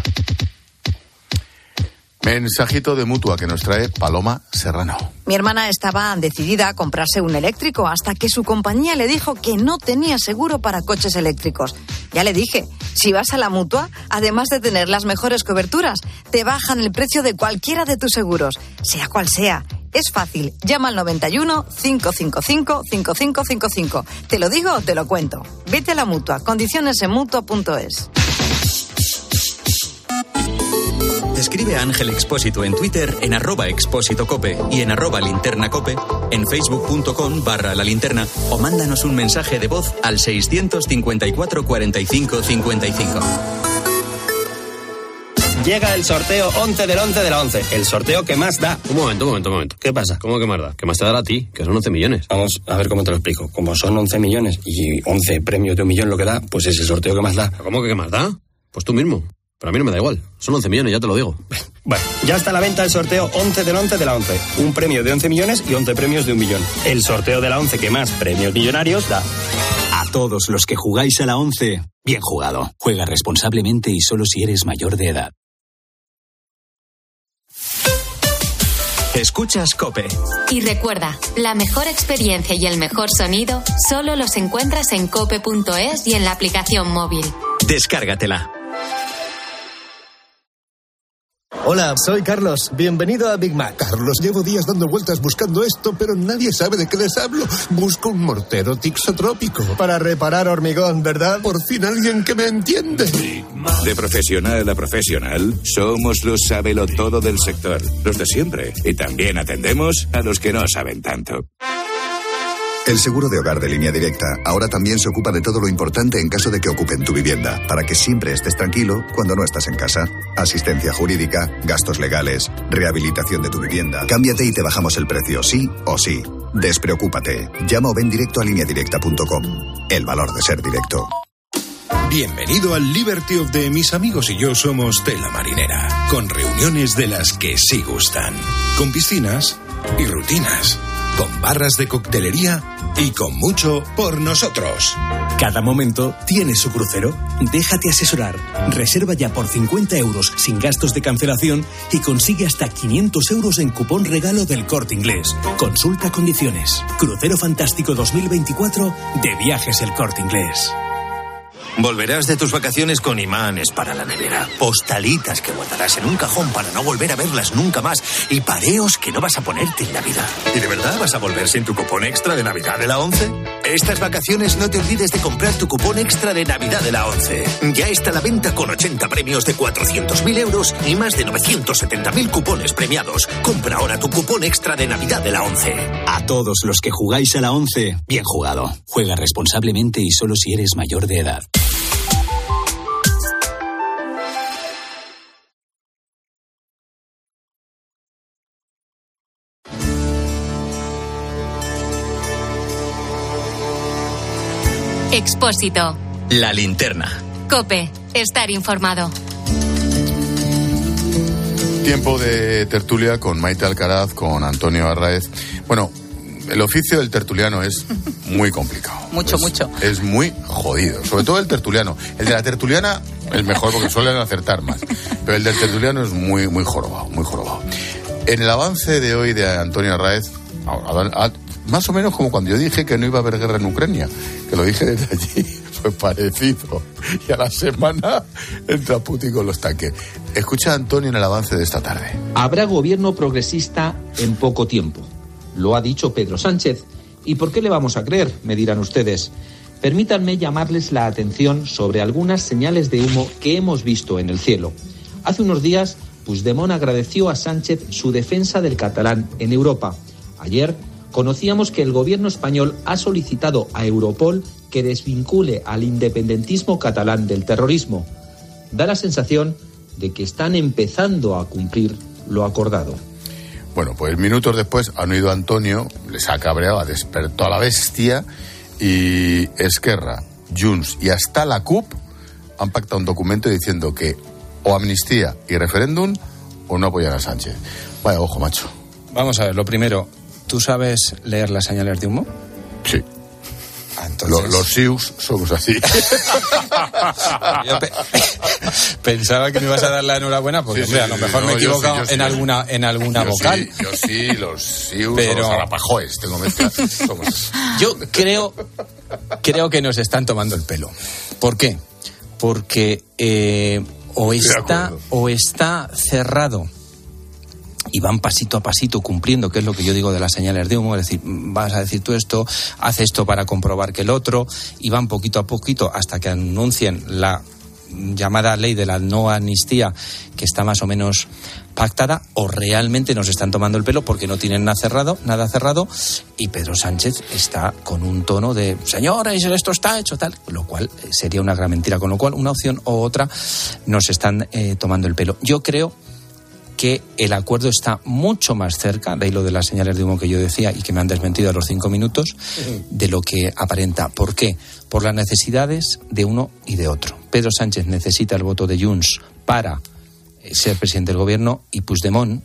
Mensajito de Mutua que nos trae Paloma Serrano. Mi hermana estaba decidida a comprarse un eléctrico hasta que su compañía le dijo que no tenía seguro para coches eléctricos. Ya le dije, si vas a la Mutua, además de tener las mejores coberturas, te bajan el precio de cualquiera de tus seguros, sea cual sea. Es fácil, llama al noventa y uno, cinco cinco cinco, cinco cinco cinco cinco. Te lo digo o te lo cuento. Vete a la Mutua, condiciones en mutua punto es. Escribe a Ángel Expósito en Twitter en arroba expósito cope y en arroba linterna cope, en facebook.com barra la linterna o mándanos un mensaje de voz al seiscientos cincuenta y cuatro cuarenta y cinco cincuenta y cinco. Llega el sorteo once del once de la once, el sorteo que más da. Un momento, un momento, un momento. ¿Qué pasa? ¿Cómo que más da? ¿Qué más te dará a ti? Que son once millones. Vamos a ver cómo te lo explico. Como son once millones y once premios de un millón lo que da, pues es el sorteo que más da. ¿Cómo que qué más da? Pues tú mismo. Pero a mí no me da igual. Son once millones, ya te lo digo. Bueno, ya está a la venta el sorteo once del once de la once. Un premio de once millones y once premios de un millón. El sorteo de la once que más premios millonarios da. A todos los que jugáis a la once, bien jugado. Juega responsablemente y solo si eres mayor de edad. Escuchas COPE. Y recuerda, la mejor experiencia y el mejor sonido solo los encuentras en cope punto es y en la aplicación móvil. Descárgatela. Hola, soy Carlos. Bienvenido a Big Mac. Carlos, llevo días dando vueltas buscando esto, pero nadie sabe de qué les hablo. Busco un mortero tixotrópico. Para reparar hormigón, ¿verdad? Por fin alguien que me entiende. De profesional a profesional, somos los sabelotodo del sector. Los de siempre. Y también atendemos a los que no saben tanto. El seguro de hogar de Línea Directa ahora también se ocupa de todo lo importante en caso de que ocupen tu vivienda, para que siempre estés tranquilo cuando no estás en casa. Asistencia jurídica, gastos legales, rehabilitación de tu vivienda. Cámbiate y te bajamos el precio, sí o sí. Despreocúpate. Llama o ven directo a línea directa punto com. El valor de ser directo. Bienvenido al Liberty of the Mis amigos y yo somos Tela Marinera, con reuniones de las que sí gustan, con piscinas y rutinas, con barras de coctelería y con mucho por nosotros. Cada momento tiene su crucero. Déjate asesorar. Reserva ya por cincuenta euros sin gastos de cancelación y consigue hasta quinientos euros en cupón regalo del Corte Inglés. Consulta condiciones. Crucero Fantástico dos mil veinticuatro de Viajes El Corte Inglés. Volverás de tus vacaciones con imanes para la nevera, postalitas que guardarás en un cajón para no volver a verlas nunca más y pareos que no vas a ponerte en Navidad. ¿Y de verdad vas a volver sin tu cupón extra de Navidad de la ONCE? Estas vacaciones no te olvides de comprar tu cupón extra de Navidad de la ONCE. Ya está a la venta con ochenta premios de cuatrocientos mil euros y más de novecientos setenta mil cupones premiados. Compra ahora tu cupón extra de Navidad de la ONCE. A todos los que jugáis a la ONCE, bien jugado. Juega responsablemente y solo si eres mayor de edad. Expósito. La linterna. COPE. Estar informado. Tiempo de tertulia con Maite Alcaraz, con Antonio Arraez. Bueno, el oficio del tertuliano es muy complicado. Mucho, es, mucho. Es muy jodido. Sobre todo el tertuliano. El de la tertuliana es mejor porque suelen acertar más. Pero el del tertuliano es muy, muy jorobado, muy jorobado. En el avance de hoy de Antonio Arraez, a, a, más o menos como cuando yo dije que no iba a haber guerra en Ucrania, que lo dije desde allí, fue parecido. Y a la semana entra Putin con los tanques. Escucha a Antonio en el avance de esta tarde. Habrá gobierno progresista en poco tiempo. Lo ha dicho Pedro Sánchez. ¿Y por qué le vamos a creer?, me dirán ustedes. Permítanme llamarles la atención sobre algunas señales de humo que hemos visto en el cielo. Hace unos días, Puigdemont agradeció a Sánchez su defensa del catalán en Europa. Ayer, conocíamos que el gobierno español ha solicitado a Europol que desvincule al independentismo catalán del terrorismo. Da la sensación de que están empezando a cumplir lo acordado. Bueno, pues minutos después han oído a Antonio, les ha cabreado, despertó a la bestia, y Esquerra, Junts y hasta la C U P han pactado un documento diciendo que o amnistía y referéndum o no apoyan a Sánchez. Vaya ojo, macho. Vamos a ver, lo primero, ¿tú sabes leer las señales de humo? Sí. Ah, entonces... Los, los S I Us somos así. Yo pe- pensaba que me ibas a dar la enhorabuena porque, sí, hombre, sí, a lo mejor no, me he equivocado yo sí, yo en sí. alguna en alguna yo vocal. Sí, yo sí, los S I Us pero... o los arapajoes, tengo mezcla. Somos... Yo creo, creo que nos están tomando el pelo. ¿Por qué? Porque eh, o está o está cerrado y van pasito a pasito cumpliendo, que es lo que yo digo de las señales de humo, es decir, vas a decir tú esto, haz esto para comprobar que el otro, y van poquito a poquito hasta que anuncien la llamada ley de la no amnistía, que está más o menos pactada, o realmente nos están tomando el pelo porque no tienen nada cerrado, nada cerrado, y Pedro Sánchez está con un tono de señores, esto está hecho tal, lo cual sería una gran mentira, con lo cual una opción u otra nos están eh, tomando el pelo. Yo creo que el acuerdo está mucho más cerca, de ahí lo de las señales de humo que yo decía y que me han desmentido a los cinco minutos, de lo que aparenta. ¿Por qué? Por las necesidades de uno y de otro. Pedro Sánchez necesita el voto de Junts para ser presidente del gobierno, y Puigdemont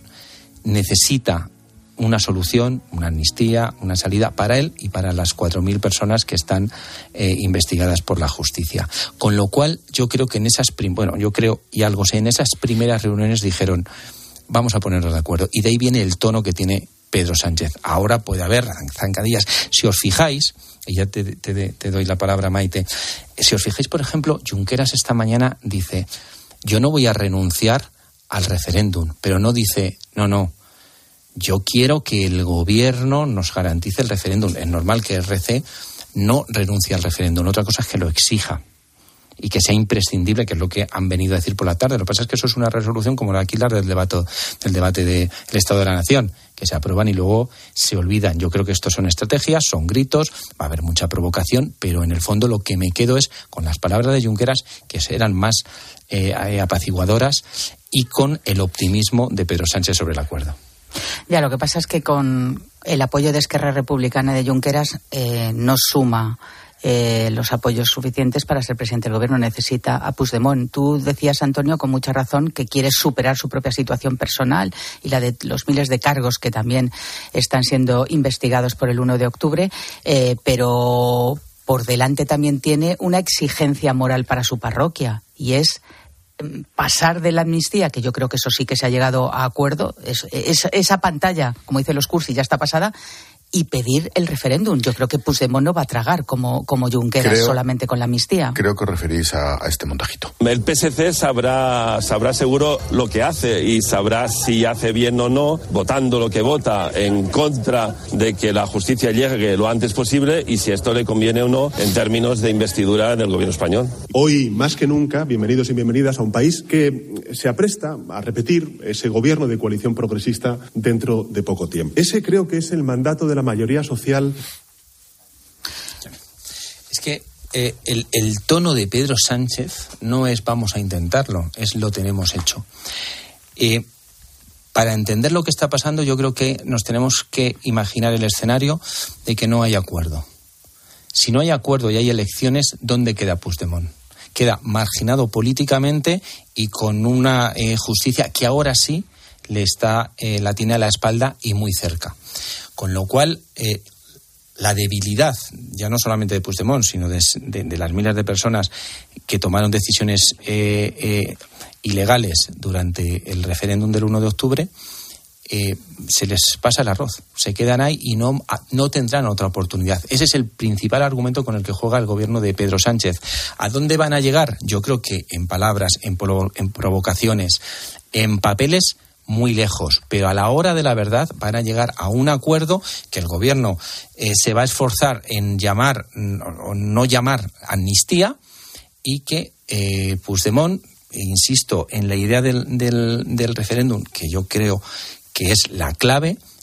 necesita una solución, una amnistía, una salida para él y para las cuatro mil personas que están eh, investigadas por la justicia. Con lo cual, yo creo que en esas, prim- bueno, yo creo y algo sé, en esas primeras reuniones dijeron, vamos a ponernos de acuerdo. Y de ahí viene el tono que tiene Pedro Sánchez. Ahora puede haber zancadillas. Si os fijáis, y ya te, te, te doy la palabra, Maite, si os fijáis, por ejemplo, Junqueras esta mañana dice, yo no voy a renunciar al referéndum, pero no dice, no, no, yo quiero que el gobierno nos garantice el referéndum. Es normal que R C no renuncie al referéndum. Otra cosa es que lo exija y que sea imprescindible, que es lo que han venido a decir por la tarde. Lo que pasa es que eso es una resolución como la aquí la del debate del debate del Estado de la Nación, que se aprueban y luego se olvidan. Yo creo que esto son estrategias, son gritos, va a haber mucha provocación, pero en el fondo lo que me quedo es con las palabras de Junqueras, que eran más eh, apaciguadoras, y con el optimismo de Pedro Sánchez sobre el acuerdo. Ya, lo que pasa es que con el apoyo de Esquerra Republicana de Junqueras eh, no suma eh, los apoyos suficientes para ser presidente del gobierno. Necesita a Puigdemont. Tú decías, Antonio, con mucha razón, que quiere superar su propia situación personal y la de los miles de cargos que también están siendo investigados por el uno de octubre, eh, pero por delante también tiene una exigencia moral para su parroquia, y es pasar de la amnistía, que yo creo que eso sí que se ha llegado a acuerdo, es, es, esa pantalla, como dicen los cursis, ya está pasada, y pedir el referéndum. Yo creo que Puigdemont no va a tragar como, como Junqueras creo, solamente con la amnistía. Creo que os referís a, a este montajito. El P S C sabrá, sabrá seguro lo que hace y sabrá si hace bien o no, votando lo que vota en contra de que la justicia llegue lo antes posible, y si esto le conviene o no en términos de investidura del gobierno español. Hoy, más que nunca, bienvenidos y bienvenidas a un país que se apresta a repetir ese gobierno de coalición progresista dentro de poco tiempo. Ese creo que es el mandato de la mayoría social. Es que eh, el, el tono de Pedro Sánchez no es vamos a intentarlo, es lo tenemos hecho. Eh, para entender lo que está pasando, yo creo que nos tenemos que imaginar el escenario de que no hay acuerdo. Si no hay acuerdo y hay elecciones, ¿dónde queda Puigdemont? Queda marginado políticamente y con una eh, justicia que ahora sí le está, eh, la tiene a la espalda y muy cerca. Con lo cual, eh, la debilidad, ya no solamente de Puigdemont, sino de, de, de las miles de personas que tomaron decisiones eh, eh, ilegales durante el referéndum del uno de octubre, eh, se les pasa el arroz. Se quedan ahí y no, no tendrán otra oportunidad. Ese es el principal argumento con el que juega el gobierno de Pedro Sánchez. ¿A dónde van a llegar? Yo creo que en palabras, en, provo- en provocaciones, en papeles, muy lejos, pero a la hora de la verdad van a llegar a un acuerdo que el gobierno eh, se va a esforzar en llamar o no llamar amnistía, y que eh, Puigdemont, eh, insisto, en la idea del, del, del referéndum, que yo creo que es la clave,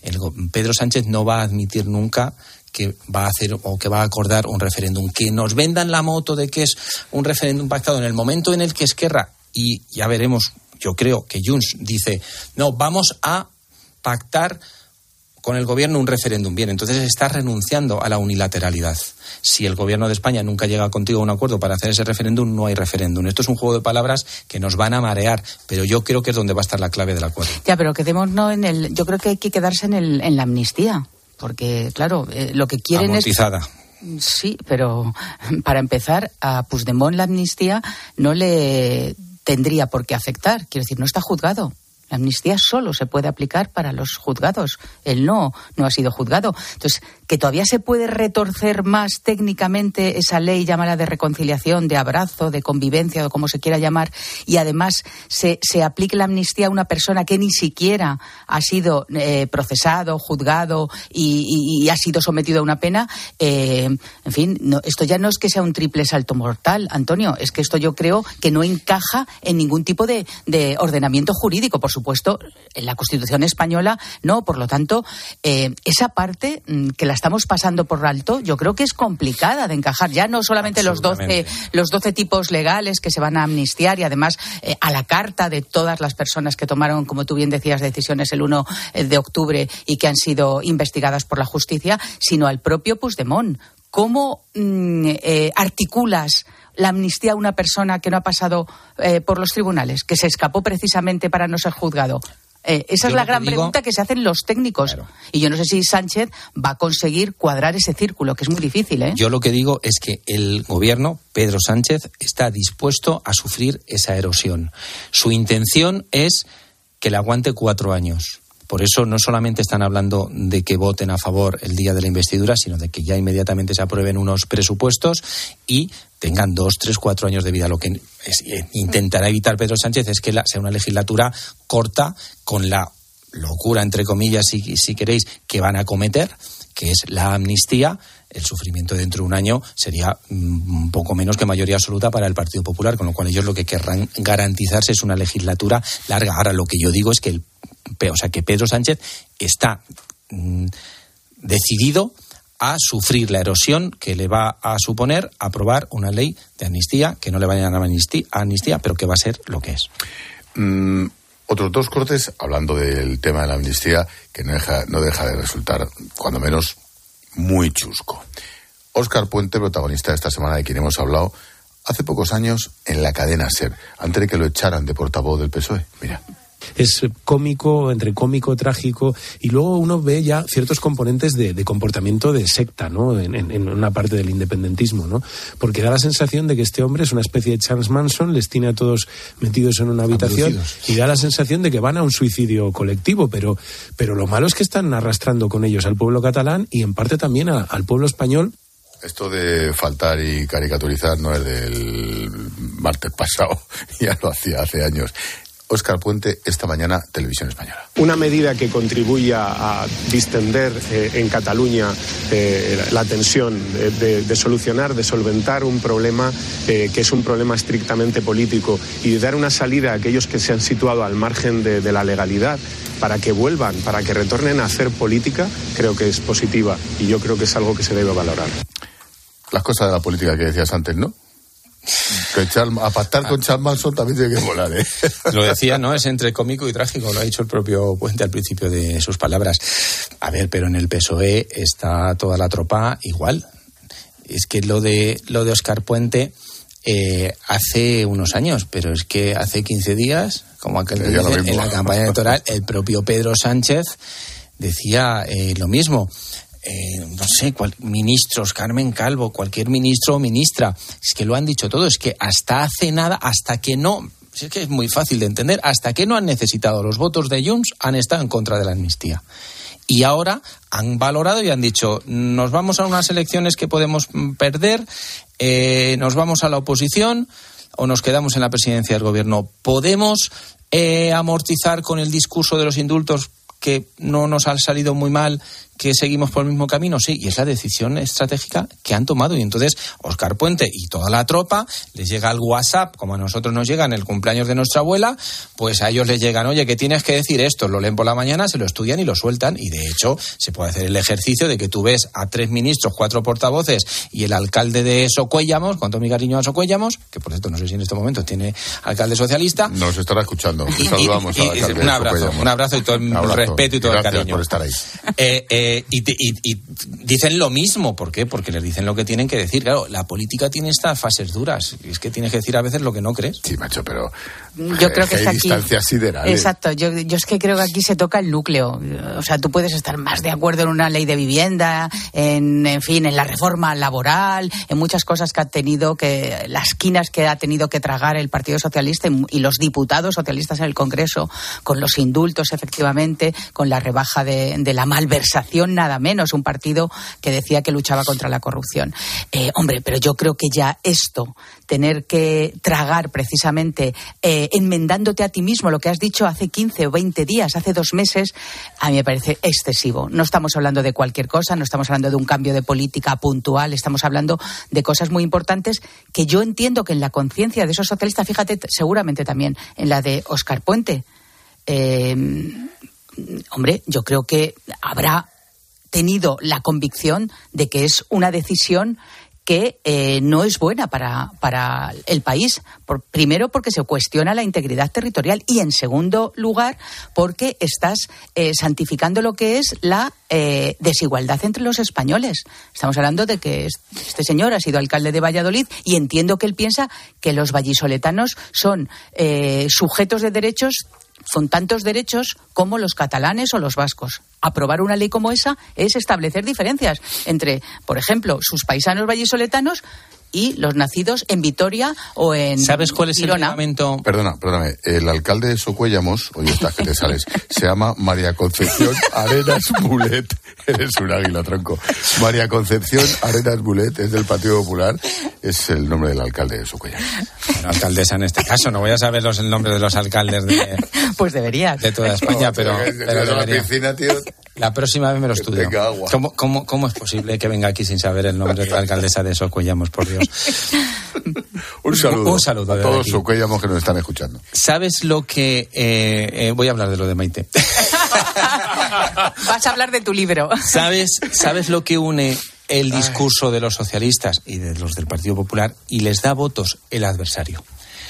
el, Pedro Sánchez no va a admitir nunca que va a hacer o que va a acordar un referéndum. Que nos vendan la moto de que es un referéndum pactado en el momento en el que Esquerra, y ya veremos, yo creo que Junts dice, no, vamos a pactar con el gobierno un referéndum. Bien, entonces está renunciando a la unilateralidad. Si el gobierno de España nunca llega contigo a un acuerdo para hacer ese referéndum, no hay referéndum. Esto es un juego de palabras que nos van a marear, pero yo creo que es donde va a estar la clave del acuerdo. Ya, pero quedémonos en el... Yo creo que hay que quedarse en, el, en la amnistía, porque, claro, eh, lo que quieren Amortizada. es... Sí, pero para empezar, a Puigdemont la amnistía no le tendría por qué afectar. Quiero decir, no está juzgado. La amnistía solo se puede aplicar para los juzgados. Él no, no ha sido juzgado. Entonces, que todavía se puede retorcer más técnicamente esa ley, llámala de reconciliación, de abrazo, de convivencia, o como se quiera llamar, y además se, se aplique la amnistía a una persona que ni siquiera ha sido eh, procesado, juzgado y, y, y ha sido sometido a una pena. Eh, en fin, no, esto ya no es que sea un triple salto mortal, Antonio, es que esto yo creo que no encaja en ningún tipo de, de ordenamiento jurídico, por supuesto. Puesto en la Constitución española, no, por lo tanto, eh, esa parte mm, que la estamos pasando por alto, yo creo que es complicada de encajar. Ya no solamente los doce, los doce tipos legales que se van a amnistiar y además eh, a la carta de todas las personas que tomaron, como tú bien decías, decisiones el uno de octubre y que han sido investigadas por la justicia, sino al propio Puigdemont. ¿Cómo mm, eh, articulas la amnistía a una persona que no ha pasado eh, por los tribunales, que se escapó precisamente para no ser juzgado? Eh, esa Yo es la gran digo... pregunta que se hacen los técnicos. Claro. Y yo no sé si Sánchez va a conseguir cuadrar ese círculo, que es muy difícil, ¿eh? Yo lo que digo es que el gobierno, Pedro Sánchez, está dispuesto a sufrir esa erosión. Su intención es que le aguante cuatro años. Por eso no solamente están hablando de que voten a favor el día de la investidura, sino de que ya inmediatamente se aprueben unos presupuestos y tengan dos, tres, cuatro años de vida. Lo que es, intentará evitar Pedro Sánchez es que la, sea una legislatura corta con la locura, entre comillas, si, si queréis, que van a cometer, que es la amnistía. El sufrimiento dentro de un año sería un poco menos que mayoría absoluta para el Partido Popular, con lo cual ellos lo que querrán garantizarse es una legislatura larga. Ahora, lo que yo digo es que el O sea, que Pedro Sánchez está mm, decidido a sufrir la erosión que le va a suponer aprobar una ley de amnistía, que no le vayan a amnistía, amnistía pero que va a ser lo que es. Mm, otros dos cortes, hablando del tema de la amnistía, que no deja, no deja de resultar, cuando menos, muy chusco. Óscar Puente, protagonista de esta semana de quien hemos hablado, hace pocos años en la cadena SER, antes de que lo echaran de portavoz del P S O E. Mira. Es cómico, entre cómico, trágico, y luego uno ve ya ciertos componentes de, de comportamiento de secta, ¿no? En, en, en una parte del independentismo, ¿no? Porque da la sensación de que este hombre es una especie de Charles Manson, les tiene a todos metidos en una habitación y da la sensación de que van a un suicidio colectivo, pero, pero lo malo es que están arrastrando con ellos al pueblo catalán y en parte también a, al pueblo español. Esto de faltar y caricaturizar no es del martes pasado, ya lo hacía hace años. Óscar Puente, esta mañana, Televisión Española. Una medida que contribuya a distender eh, en Cataluña eh, la tensión, de, de, de solucionar, de solventar un problema eh, que es un problema estrictamente político y de dar una salida a aquellos que se han situado al margen de, de la legalidad para que vuelvan, para que retornen a hacer política, creo que es positiva y yo creo que es algo que se debe valorar. Las cosas de la política que decías antes, ¿no? Que Charles, a pactar con Charles Manson también tiene que volar, ¿eh? Lo decía, ¿no? Es entre cómico y trágico, lo ha dicho el propio Puente al principio de sus palabras. A ver, pero en el P S O E está toda la tropa igual. Es que lo de lo de Óscar Puente eh, hace unos años, pero es que hace quince días, como aquel que dice, en la campaña electoral, el propio Pedro Sánchez decía eh, lo mismo. Eh, no sé, cual, ministros, Carmen Calvo, cualquier ministro o ministra, es que lo han dicho todo, es que hasta hace nada, hasta que no, es que es muy fácil de entender, hasta que no han necesitado los votos de Junts, han estado en contra de la amnistía. Y ahora han valorado y han dicho, nos vamos a unas elecciones que podemos perder, eh, nos vamos a la oposición o nos quedamos en la presidencia del gobierno. ¿Podemos eh, amortizar con el discurso de los indultos, que no nos ha salido muy mal, que seguimos por el mismo camino? Sí, y es la decisión estratégica que han tomado. Y entonces Óscar Puente y toda la tropa les llega el WhatsApp, como a nosotros nos llega en el cumpleaños de nuestra abuela, pues a ellos les llegan, oye, ¿qué tienes que decir esto? Lo leen por la mañana, se lo estudian y lo sueltan. Y de hecho se puede hacer el ejercicio de que tú ves a tres ministros, cuatro portavoces y el alcalde de Socuéllamos, con todo mi cariño a Socuéllamos, que por cierto no sé si en este momento tiene alcalde socialista. Nos estará escuchando. Te saludamos y, y, al alcalde. Un abrazo, un abrazo y todo el abrazo. respeto y todo Gracias el cariño. por estar ahí. Eh, eh, y, y, y dicen lo mismo. ¿Por qué? Porque les dicen lo que tienen que decir. Claro, la política tiene estas fases duras. Y es que tienes que decir a veces lo que no crees. Sí, macho, pero yo creo que, que hay distancias siderales. Exacto. Yo, yo es que creo que aquí se toca el núcleo. O sea, tú puedes estar más de acuerdo en una ley de vivienda, en, en fin, en la reforma laboral, en muchas cosas que ha tenido que, las quinas que ha tenido que tragar el Partido Socialista y, y los diputados socialistas en el Congreso, con los indultos, efectivamente, con la rebaja de, de la malversación, nada menos, un partido que decía que luchaba contra la corrupción. Eh, hombre, pero yo creo que ya esto, tener que tragar precisamente, eh, enmendándote a ti mismo lo que has dicho hace quince o veinte días, hace dos meses, a mí me parece excesivo. No estamos hablando de cualquier cosa, no estamos hablando de un cambio de política puntual, estamos hablando de cosas muy importantes que yo entiendo que en la conciencia de esos socialistas, fíjate, seguramente también en la de Óscar Puente, eh, hombre, yo creo que habrá tenido la convicción de que es una decisión que eh, no es buena para, para el país. Por, primero, porque se cuestiona la integridad territorial y, en segundo lugar, porque estás eh, santificando lo que es la eh, desigualdad entre los españoles. Estamos hablando de que este señor ha sido alcalde de Valladolid y entiendo que él piensa que los vallisoletanos son eh, sujetos de derechos, son tantos derechos como los catalanes o los vascos. Aprobar una ley como esa es establecer diferencias entre, por ejemplo, sus paisanos vallisoletanos y los nacidos en Vitoria o en ¿Sabes cuál es Girona? El momento? Perdona, perdóname. El alcalde de Socuéllamos, oye, estás que te sales, se llama María Concepción Arenas Mulet. Eres un águila, tronco. María Concepción Arenas Mulet es del Partido Popular, es el nombre del alcalde de Socuéllamos. Bueno, alcaldesa en este caso, no voy a saber los, el nombre de los alcaldes de, pues deberías. de toda España, no, pero, pero, pero la piscina, tío. La próxima vez me lo estudio. ¿Cómo, cómo, ¿Cómo es posible que venga aquí sin saber el nombre de la alcaldesa de Socuéllamos, por Dios? Un saludo. Un saludo a todos Socuéllamos que nos están escuchando. ¿Sabes lo que...? Eh, eh, voy a hablar de lo de Maite. Vas a hablar de tu libro. ¿Sabes, ¿Sabes lo que une el discurso de los socialistas y de los del Partido Popular y les da votos? El adversario.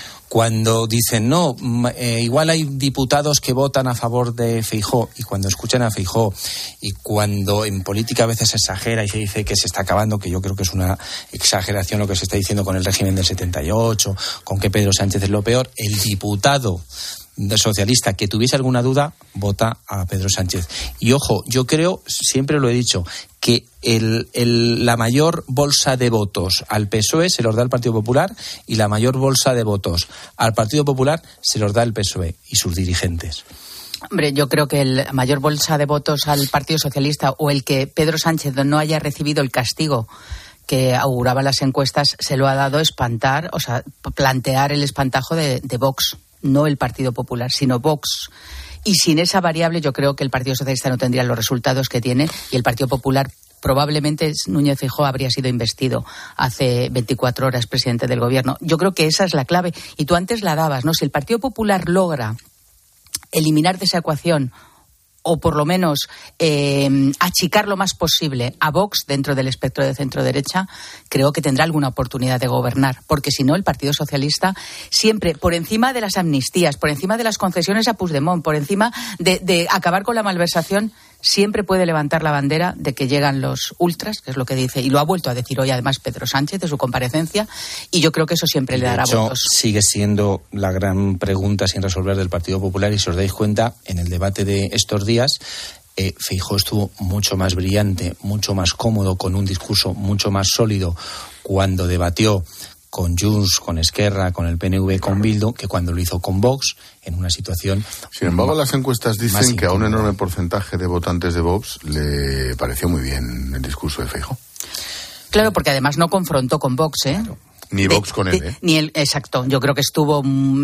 Cuando dicen, no, eh, igual hay diputados que votan a favor de Feijóo, y cuando escuchan a Feijóo, y cuando en política a veces se exagera y se dice que se está acabando, que yo creo que es una exageración lo que se está diciendo con el régimen del setenta y ocho, con que Pedro Sánchez es lo peor, el diputado socialista que tuviese alguna duda, vota a Pedro Sánchez. Y ojo, yo creo, siempre lo he dicho, que el, el, la mayor bolsa de votos al P S O E se los da el Partido Popular y la mayor bolsa de votos al Partido Popular se los da el P S O E y sus dirigentes. Hombre, yo creo que el mayor bolsa de votos al Partido Socialista o el que Pedro Sánchez no haya recibido el castigo que auguraban las encuestas se lo ha dado espantar, o sea, plantear el espantajo de, de Vox. No el Partido Popular, sino Vox. Y sin esa variable yo creo que el Partido Socialista no tendría los resultados que tiene y el Partido Popular probablemente Núñez Feijóo habría sido investido hace veinticuatro horas presidente del Gobierno. Yo creo que esa es la clave. Y tú antes la dabas, ¿no? Si el Partido Popular logra eliminar de esa ecuación o por lo menos eh, achicar lo más posible a Vox dentro del espectro de centro-derecha, creo que tendrá alguna oportunidad de gobernar. Porque si no, el Partido Socialista siempre, por encima de las amnistías, por encima de las concesiones a Puigdemont, por encima de, de acabar con la malversación, siempre puede levantar la bandera de que llegan los ultras, que es lo que dice, y lo ha vuelto a decir hoy además Pedro Sánchez de su comparecencia, y yo creo que eso siempre le dará de hecho, votos. Sigue siendo la gran pregunta sin resolver del Partido Popular, y si os dais cuenta, en el debate de estos días, eh, Feijóo estuvo mucho más brillante, mucho más cómodo, con un discurso mucho más sólido cuando debatió con Junts, con Esquerra, con el P N V, con Bildu, que cuando lo hizo con Vox, en una situación... Sin embargo, las encuestas dicen que a un enorme porcentaje de votantes de Vox le pareció muy bien el discurso de Feijóo. Claro, porque además no confrontó con Vox, ¿eh? Claro. Ni de, Vox con él, de, ¿eh? Ni el, exacto. Yo creo que estuvo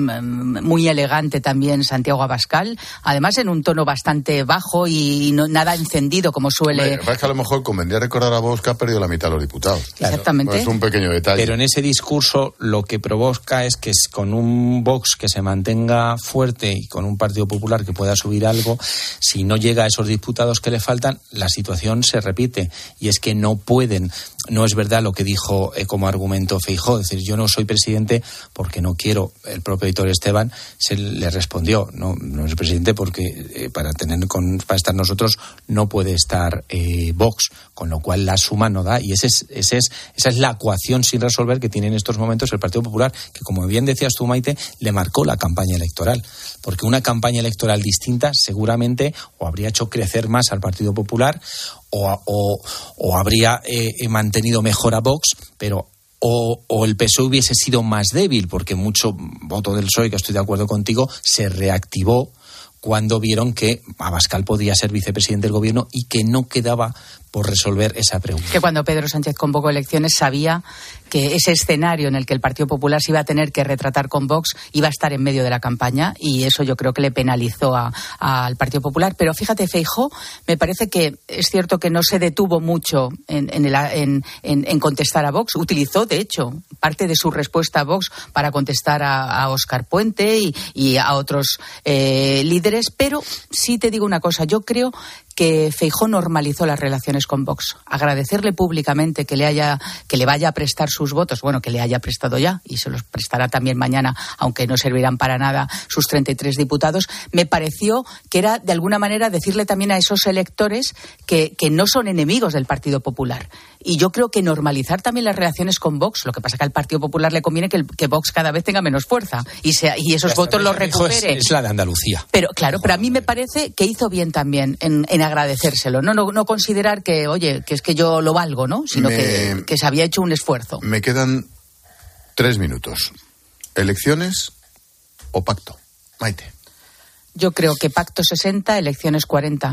mm, muy elegante también Santiago Abascal, además en un tono bastante bajo y no, nada encendido como suele. Hombre, es que a lo mejor convendría recordar a Vox que ha perdido la mitad de los diputados. Claro. Exactamente. Pues es un pequeño detalle. Pero en ese discurso lo que provoca es que con un Vox que se mantenga fuerte y con un Partido Popular que pueda subir algo, si no llega a esos diputados que le faltan, la situación se repite. Y es que no pueden. No es verdad lo que dijo eh, como argumento Feijóo. Es decir, yo no soy presidente porque no quiero. El propio Aitor Esteban se le respondió, no, no es presidente porque eh, para tener con, para estar nosotros no puede estar eh, Vox, con lo cual la suma no da. Y ese es, ese es, esa es la ecuación sin resolver que tiene en estos momentos el Partido Popular, que como bien decías tú, Maite, le marcó la campaña electoral. Porque una campaña electoral distinta seguramente o habría hecho crecer más al Partido Popular o, o, o habría eh, mantenido mejor a Vox, pero O, o el P S O E hubiese sido más débil, porque mucho voto del P S O E, que estoy de acuerdo contigo, se reactivó cuando vieron que Abascal podía ser vicepresidente del gobierno y que no quedaba por resolver esa pregunta. Que cuando Pedro Sánchez convocó elecciones sabía que ese escenario en el que el Partido Popular se iba a tener que retratar con Vox iba a estar en medio de la campaña, y eso yo creo que le penalizó a, a, al Partido Popular. Pero fíjate, Feijóo, me parece que es cierto que no se detuvo mucho en, en, el, en, en, en contestar a Vox. Utilizó, de hecho, parte de su respuesta a Vox para contestar a, a Óscar Puente y, y a otros eh, líderes. Pero sí te digo una cosa, yo creo que Feijóo normalizó las relaciones con Vox. Agradecerle públicamente que le haya, que le vaya a prestar sus votos, bueno, que le haya prestado ya, y se los prestará también mañana, aunque no servirán para nada sus treinta y tres diputados, me pareció que era, de alguna manera, decirle también a esos electores que, que no son enemigos del Partido Popular. Y yo creo que normalizar también las relaciones con Vox, lo que pasa que al Partido Popular le conviene que, el, que Vox cada vez tenga menos fuerza y, sea, y esos votos los recupere. Es, es la de Andalucía. Pero claro, pero a mí me parece que hizo bien también en, en agradecérselo, no, no, no considerar que, oye, que es que yo lo valgo, ¿no? Sino me, que, que se había hecho un esfuerzo. Me quedan tres minutos. ¿Elecciones o pacto? Maite. Yo creo que pacto sesenta, elecciones cuarenta.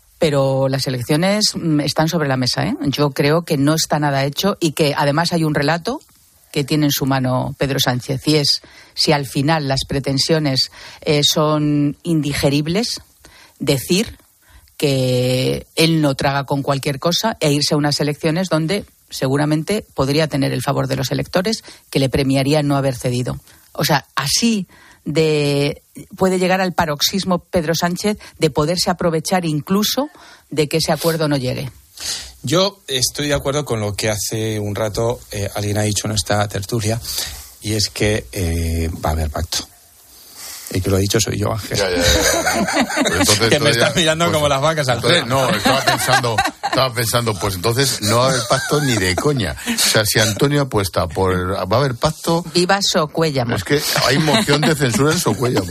Pero las elecciones están sobre la mesa, ¿eh? Yo creo que no está nada hecho y que además hay un relato que tiene en su mano Pedro Sánchez, y es si al final las pretensiones eh, son indigeribles, decir que él no traga con cualquier cosa e irse a unas elecciones donde seguramente podría tener el favor de los electores, que le premiarían no haber cedido. O sea, así de puede llegar al paroxismo Pedro Sánchez de poderse aprovechar incluso de que ese acuerdo no llegue. Yo estoy de acuerdo con lo que hace un rato eh, alguien ha dicho en esta tertulia, y es que eh, va a haber pacto. Y que lo ha dicho soy yo, Ángel. Ya, ya, ya. Pues entonces, que me estás ya, mirando pues, como las vacas al tren. No, estaba pensando, estaba pensando, pues entonces no va a haber pacto ni de coña. O sea, si Antonio apuesta por va a haber pacto... Viva Socuéllamo. Es que hay moción de censura en Socuéllamo.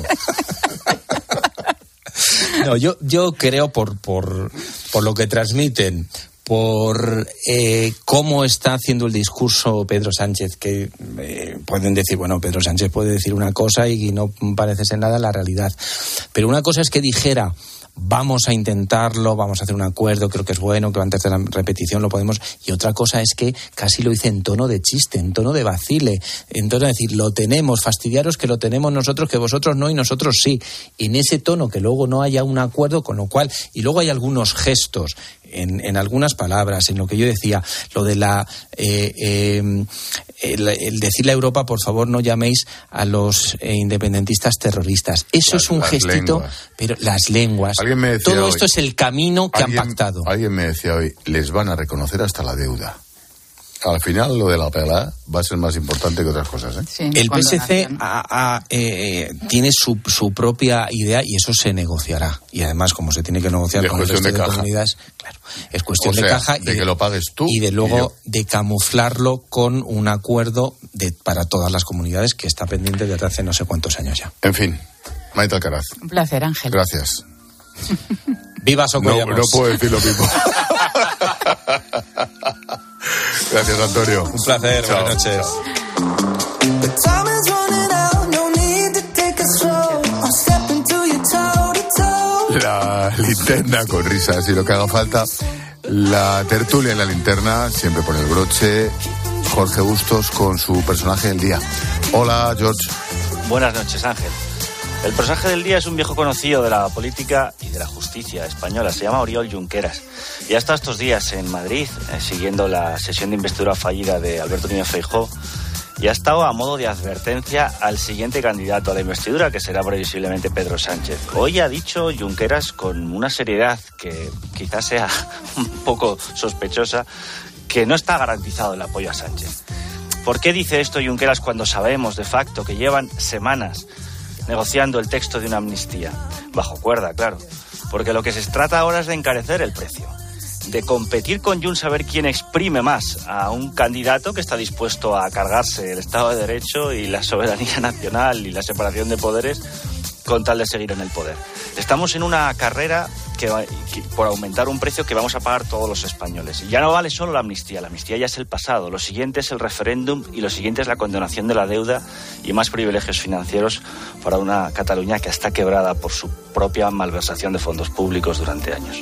No, yo, yo creo por, por, por lo que transmiten, por eh, cómo está haciendo el discurso Pedro Sánchez, que eh, pueden decir, bueno, Pedro Sánchez puede decir una cosa y no parece ser nada la realidad. Pero una cosa es que dijera, vamos a intentarlo, vamos a hacer un acuerdo, creo que es bueno, que antes de la repetición lo podemos... Y otra cosa es que casi lo hice en tono de chiste, en tono de vacile, en tono de decir, lo tenemos, fastidiaros que lo tenemos nosotros, que vosotros no y nosotros sí. En ese tono, que luego no haya un acuerdo, con lo cual... Y luego hay algunos gestos, en, en algunas palabras, en lo que yo decía, lo de la... Eh, eh, el, el decirle a Europa, por favor, no llaméis a los eh, independentistas terroristas. Eso las, es un gestito, lenguas. Pero las lenguas... Todo hoy, esto es el camino que alguien, han pactado. Alguien me decía hoy, les van a reconocer hasta la deuda. Al final lo de la pelea va a ser más importante que otras cosas, ¿eh? Sí, el P S C a, a, eh, tiene su, su propia idea y eso se negociará. Y además, como se tiene que negociar de con el resto de, de comunidades, claro, es cuestión o sea, de caja de y que de, lo pagues tú y de luego y de camuflarlo con un acuerdo de, para todas las comunidades que está pendiente desde hace no sé cuántos años ya. En fin, Maite Alcaraz. Un placer, Ángel. Gracias. Viva Socuéllamos. No, no puedo decir lo mismo. Gracias, Antonio. Un placer, chao, buenas noches. Chao. La linterna con risas y lo que haga falta. La tertulia en la linterna siempre pone el broche Jorge Bustos con su personaje del día. Hola, George. Buenas noches, Ángel. El personaje del día es un viejo conocido de la política y de la justicia española. Se llama Oriol Junqueras. Y ha estado estos días en Madrid, eh, siguiendo la sesión de investidura fallida de Alberto Núñez Feijóo, y ha estado a modo de advertencia al siguiente candidato a la investidura, que será previsiblemente Pedro Sánchez. Hoy ha dicho Junqueras con una seriedad que quizás sea un poco sospechosa, que no está garantizado el apoyo a Sánchez. ¿Por qué dice esto Junqueras cuando sabemos de facto que llevan semanas negociando el texto de una amnistía? Bajo cuerda, claro. Porque lo que se trata ahora es de encarecer el precio, de competir con Junts a ver quién exprime más a un candidato que está dispuesto a cargarse el Estado de Derecho y la soberanía nacional y la separación de poderes con tal de seguir en el poder. Estamos en una carrera que, que, por aumentar un precio que vamos a pagar todos los españoles. Y ya no vale solo la amnistía, la amnistía ya es el pasado. Lo siguiente es el referéndum y lo siguiente es la condonación de la deuda y más privilegios financieros para una Cataluña que está quebrada por su propia malversación de fondos públicos durante años.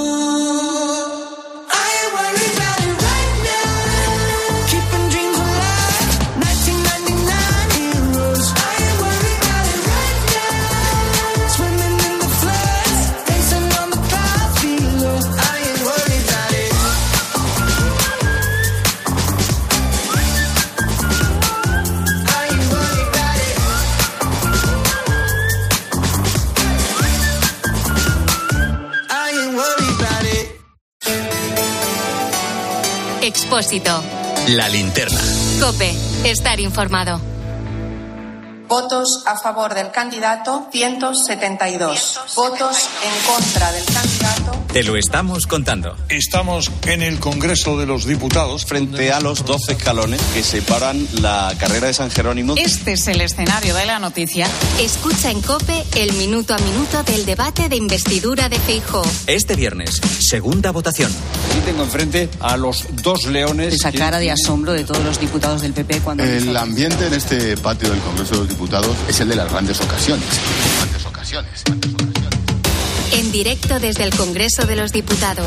Expósito. La linterna. COPE. Estar informado. Votos a favor del candidato, ciento setenta y dos. Votos en contra del candidato. Te lo estamos contando. Estamos en el Congreso de los Diputados. Frente a los doce escalones que separan la carrera de San Jerónimo. Este es el escenario de la noticia. Escucha en COPE el minuto a minuto del debate de investidura de Feijóo. Este viernes, segunda votación. Aquí tengo enfrente a los dos leones. Esa cara de asombro de todos los diputados del P P cuando... El ambiente en este patio del Congreso de los Diputados es el de las grandes ocasiones. Grandes ocasiones. Grandes ocasiones. En directo desde el Congreso de los Diputados.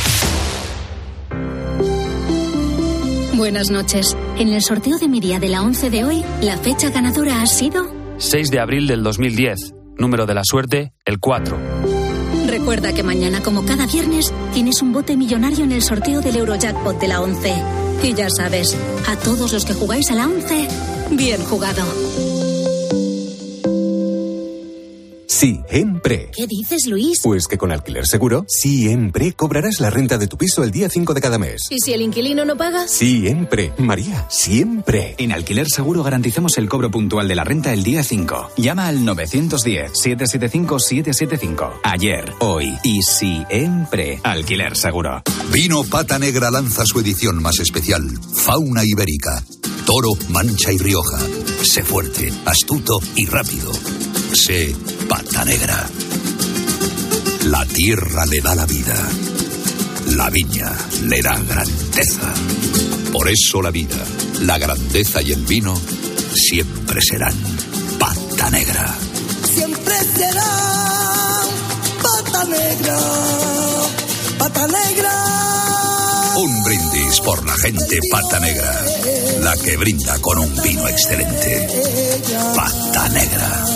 Buenas noches. En el sorteo de mi día de la once de hoy, la fecha ganadora ha sido... seis de abril del dos mil diez. Número de la suerte, el cuatro. Recuerda que mañana, como cada viernes, tienes un bote millonario en el sorteo del Eurojackpot de la once. Y ya sabes, a todos los que jugáis a la once, bien jugado. Siempre. ¿Qué dices, Luis? Pues que con Alquiler Seguro, siempre cobrarás la renta de tu piso el día cinco de cada mes. ¿Y si el inquilino no paga? Siempre. María, siempre. En Alquiler Seguro garantizamos el cobro puntual de la renta el día cinco. Llama al nueve uno cero, siete siete cinco, siete siete cinco. Ayer, hoy y siempre. Alquiler Seguro. Vino Pata Negra lanza su edición más especial. Fauna ibérica. Toro, Mancha y Rioja. Sé fuerte, astuto y rápido. Sé Pata Negra. La tierra le da la vida. La viña le da grandeza. Por eso la vida, la grandeza y el vino siempre serán Pata Negra. Siempre serán Pata Negra. Pata Negra. Un brindis por la gente Pata Negra. La que brinda con un vino excelente. Pata Negra.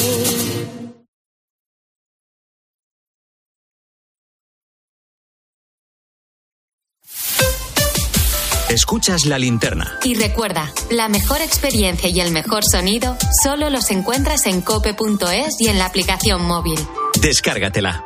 Escuchas La Linterna. Y recuerda, la mejor experiencia y el mejor sonido solo los encuentras en cope punto es y en la aplicación móvil. Descárgatela.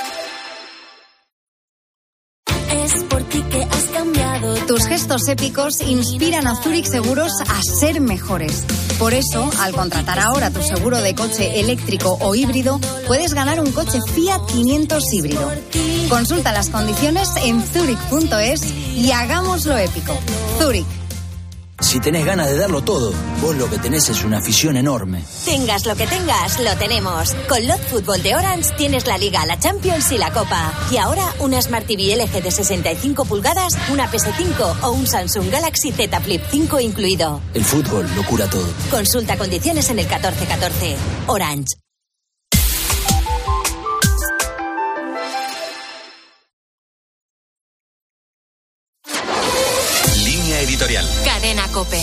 Es por ti que has cambiado. Tus gestos épicos inspiran a Zurich Seguros a ser mejores. Por eso, al contratar ahora tu seguro de coche eléctrico o híbrido, puedes ganar un coche Fiat quinientos híbrido. Consulta las condiciones en zurich punto es y hagámoslo épico. Zurich. Si tenés ganas de darlo todo, vos lo que tenés es una afición enorme. Tengas lo que tengas, lo tenemos. Con Lot Fútbol de Orange tienes la Liga, la Champions y la Copa. Y ahora una Smart T V L G de sesenta y cinco pulgadas, una P S cinco o un Samsung Galaxy Z Flip cinco incluido. El fútbol lo cura todo. Consulta condiciones en el catorce catorce. Orange. editorial. Cadena COPE.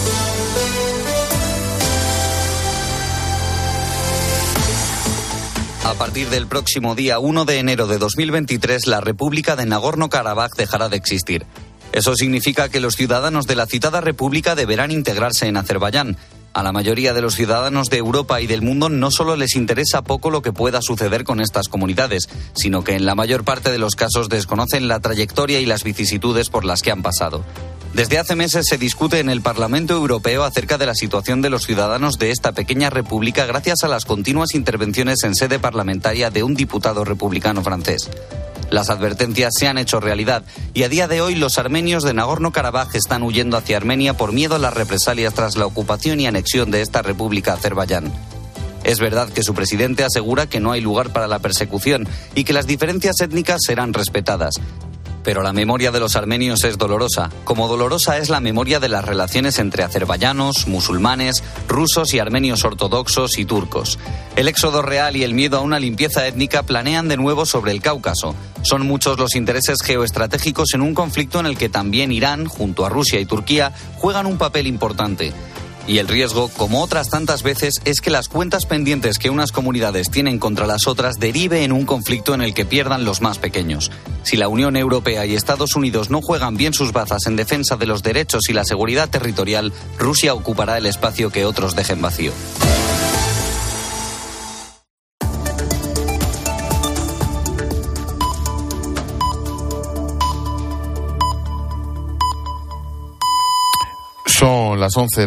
A partir del próximo día uno de enero de dos mil veintitrés, la República de Nagorno-Karabaj dejará de existir. Eso significa que los ciudadanos de la citada república deberán integrarse en Azerbaiyán. A la mayoría de los ciudadanos de Europa y del mundo no solo les interesa poco lo que pueda suceder con estas comunidades, sino que en la mayor parte de los casos desconocen la trayectoria y las vicisitudes por las que han pasado. Desde hace meses se discute en el Parlamento Europeo acerca de la situación de los ciudadanos de esta pequeña república gracias a las continuas intervenciones en sede parlamentaria de un diputado republicano francés. Las advertencias se han hecho realidad y a día de hoy los armenios de Nagorno-Karabaj están huyendo hacia Armenia por miedo a las represalias tras la ocupación y anexión de esta república a Azerbaiyán. Es verdad que su presidente asegura que no hay lugar para la persecución y que las diferencias étnicas serán respetadas. Pero la memoria de los armenios es dolorosa, como dolorosa es la memoria de las relaciones entre azerbaiyanos, musulmanes, rusos y armenios ortodoxos y turcos. El éxodo real y el miedo a una limpieza étnica planean de nuevo sobre el Cáucaso. Son muchos los intereses geoestratégicos en un conflicto en el que también Irán, junto a Rusia y Turquía, juegan un papel importante. Y el riesgo, como otras tantas veces, es que las cuentas pendientes que unas comunidades tienen contra las otras derive en un conflicto en el que pierdan los más pequeños. Si la Unión Europea y Estados Unidos no juegan bien sus bazas en defensa de los derechos y la seguridad territorial, Rusia ocupará el espacio que otros dejen vacío. Son las once.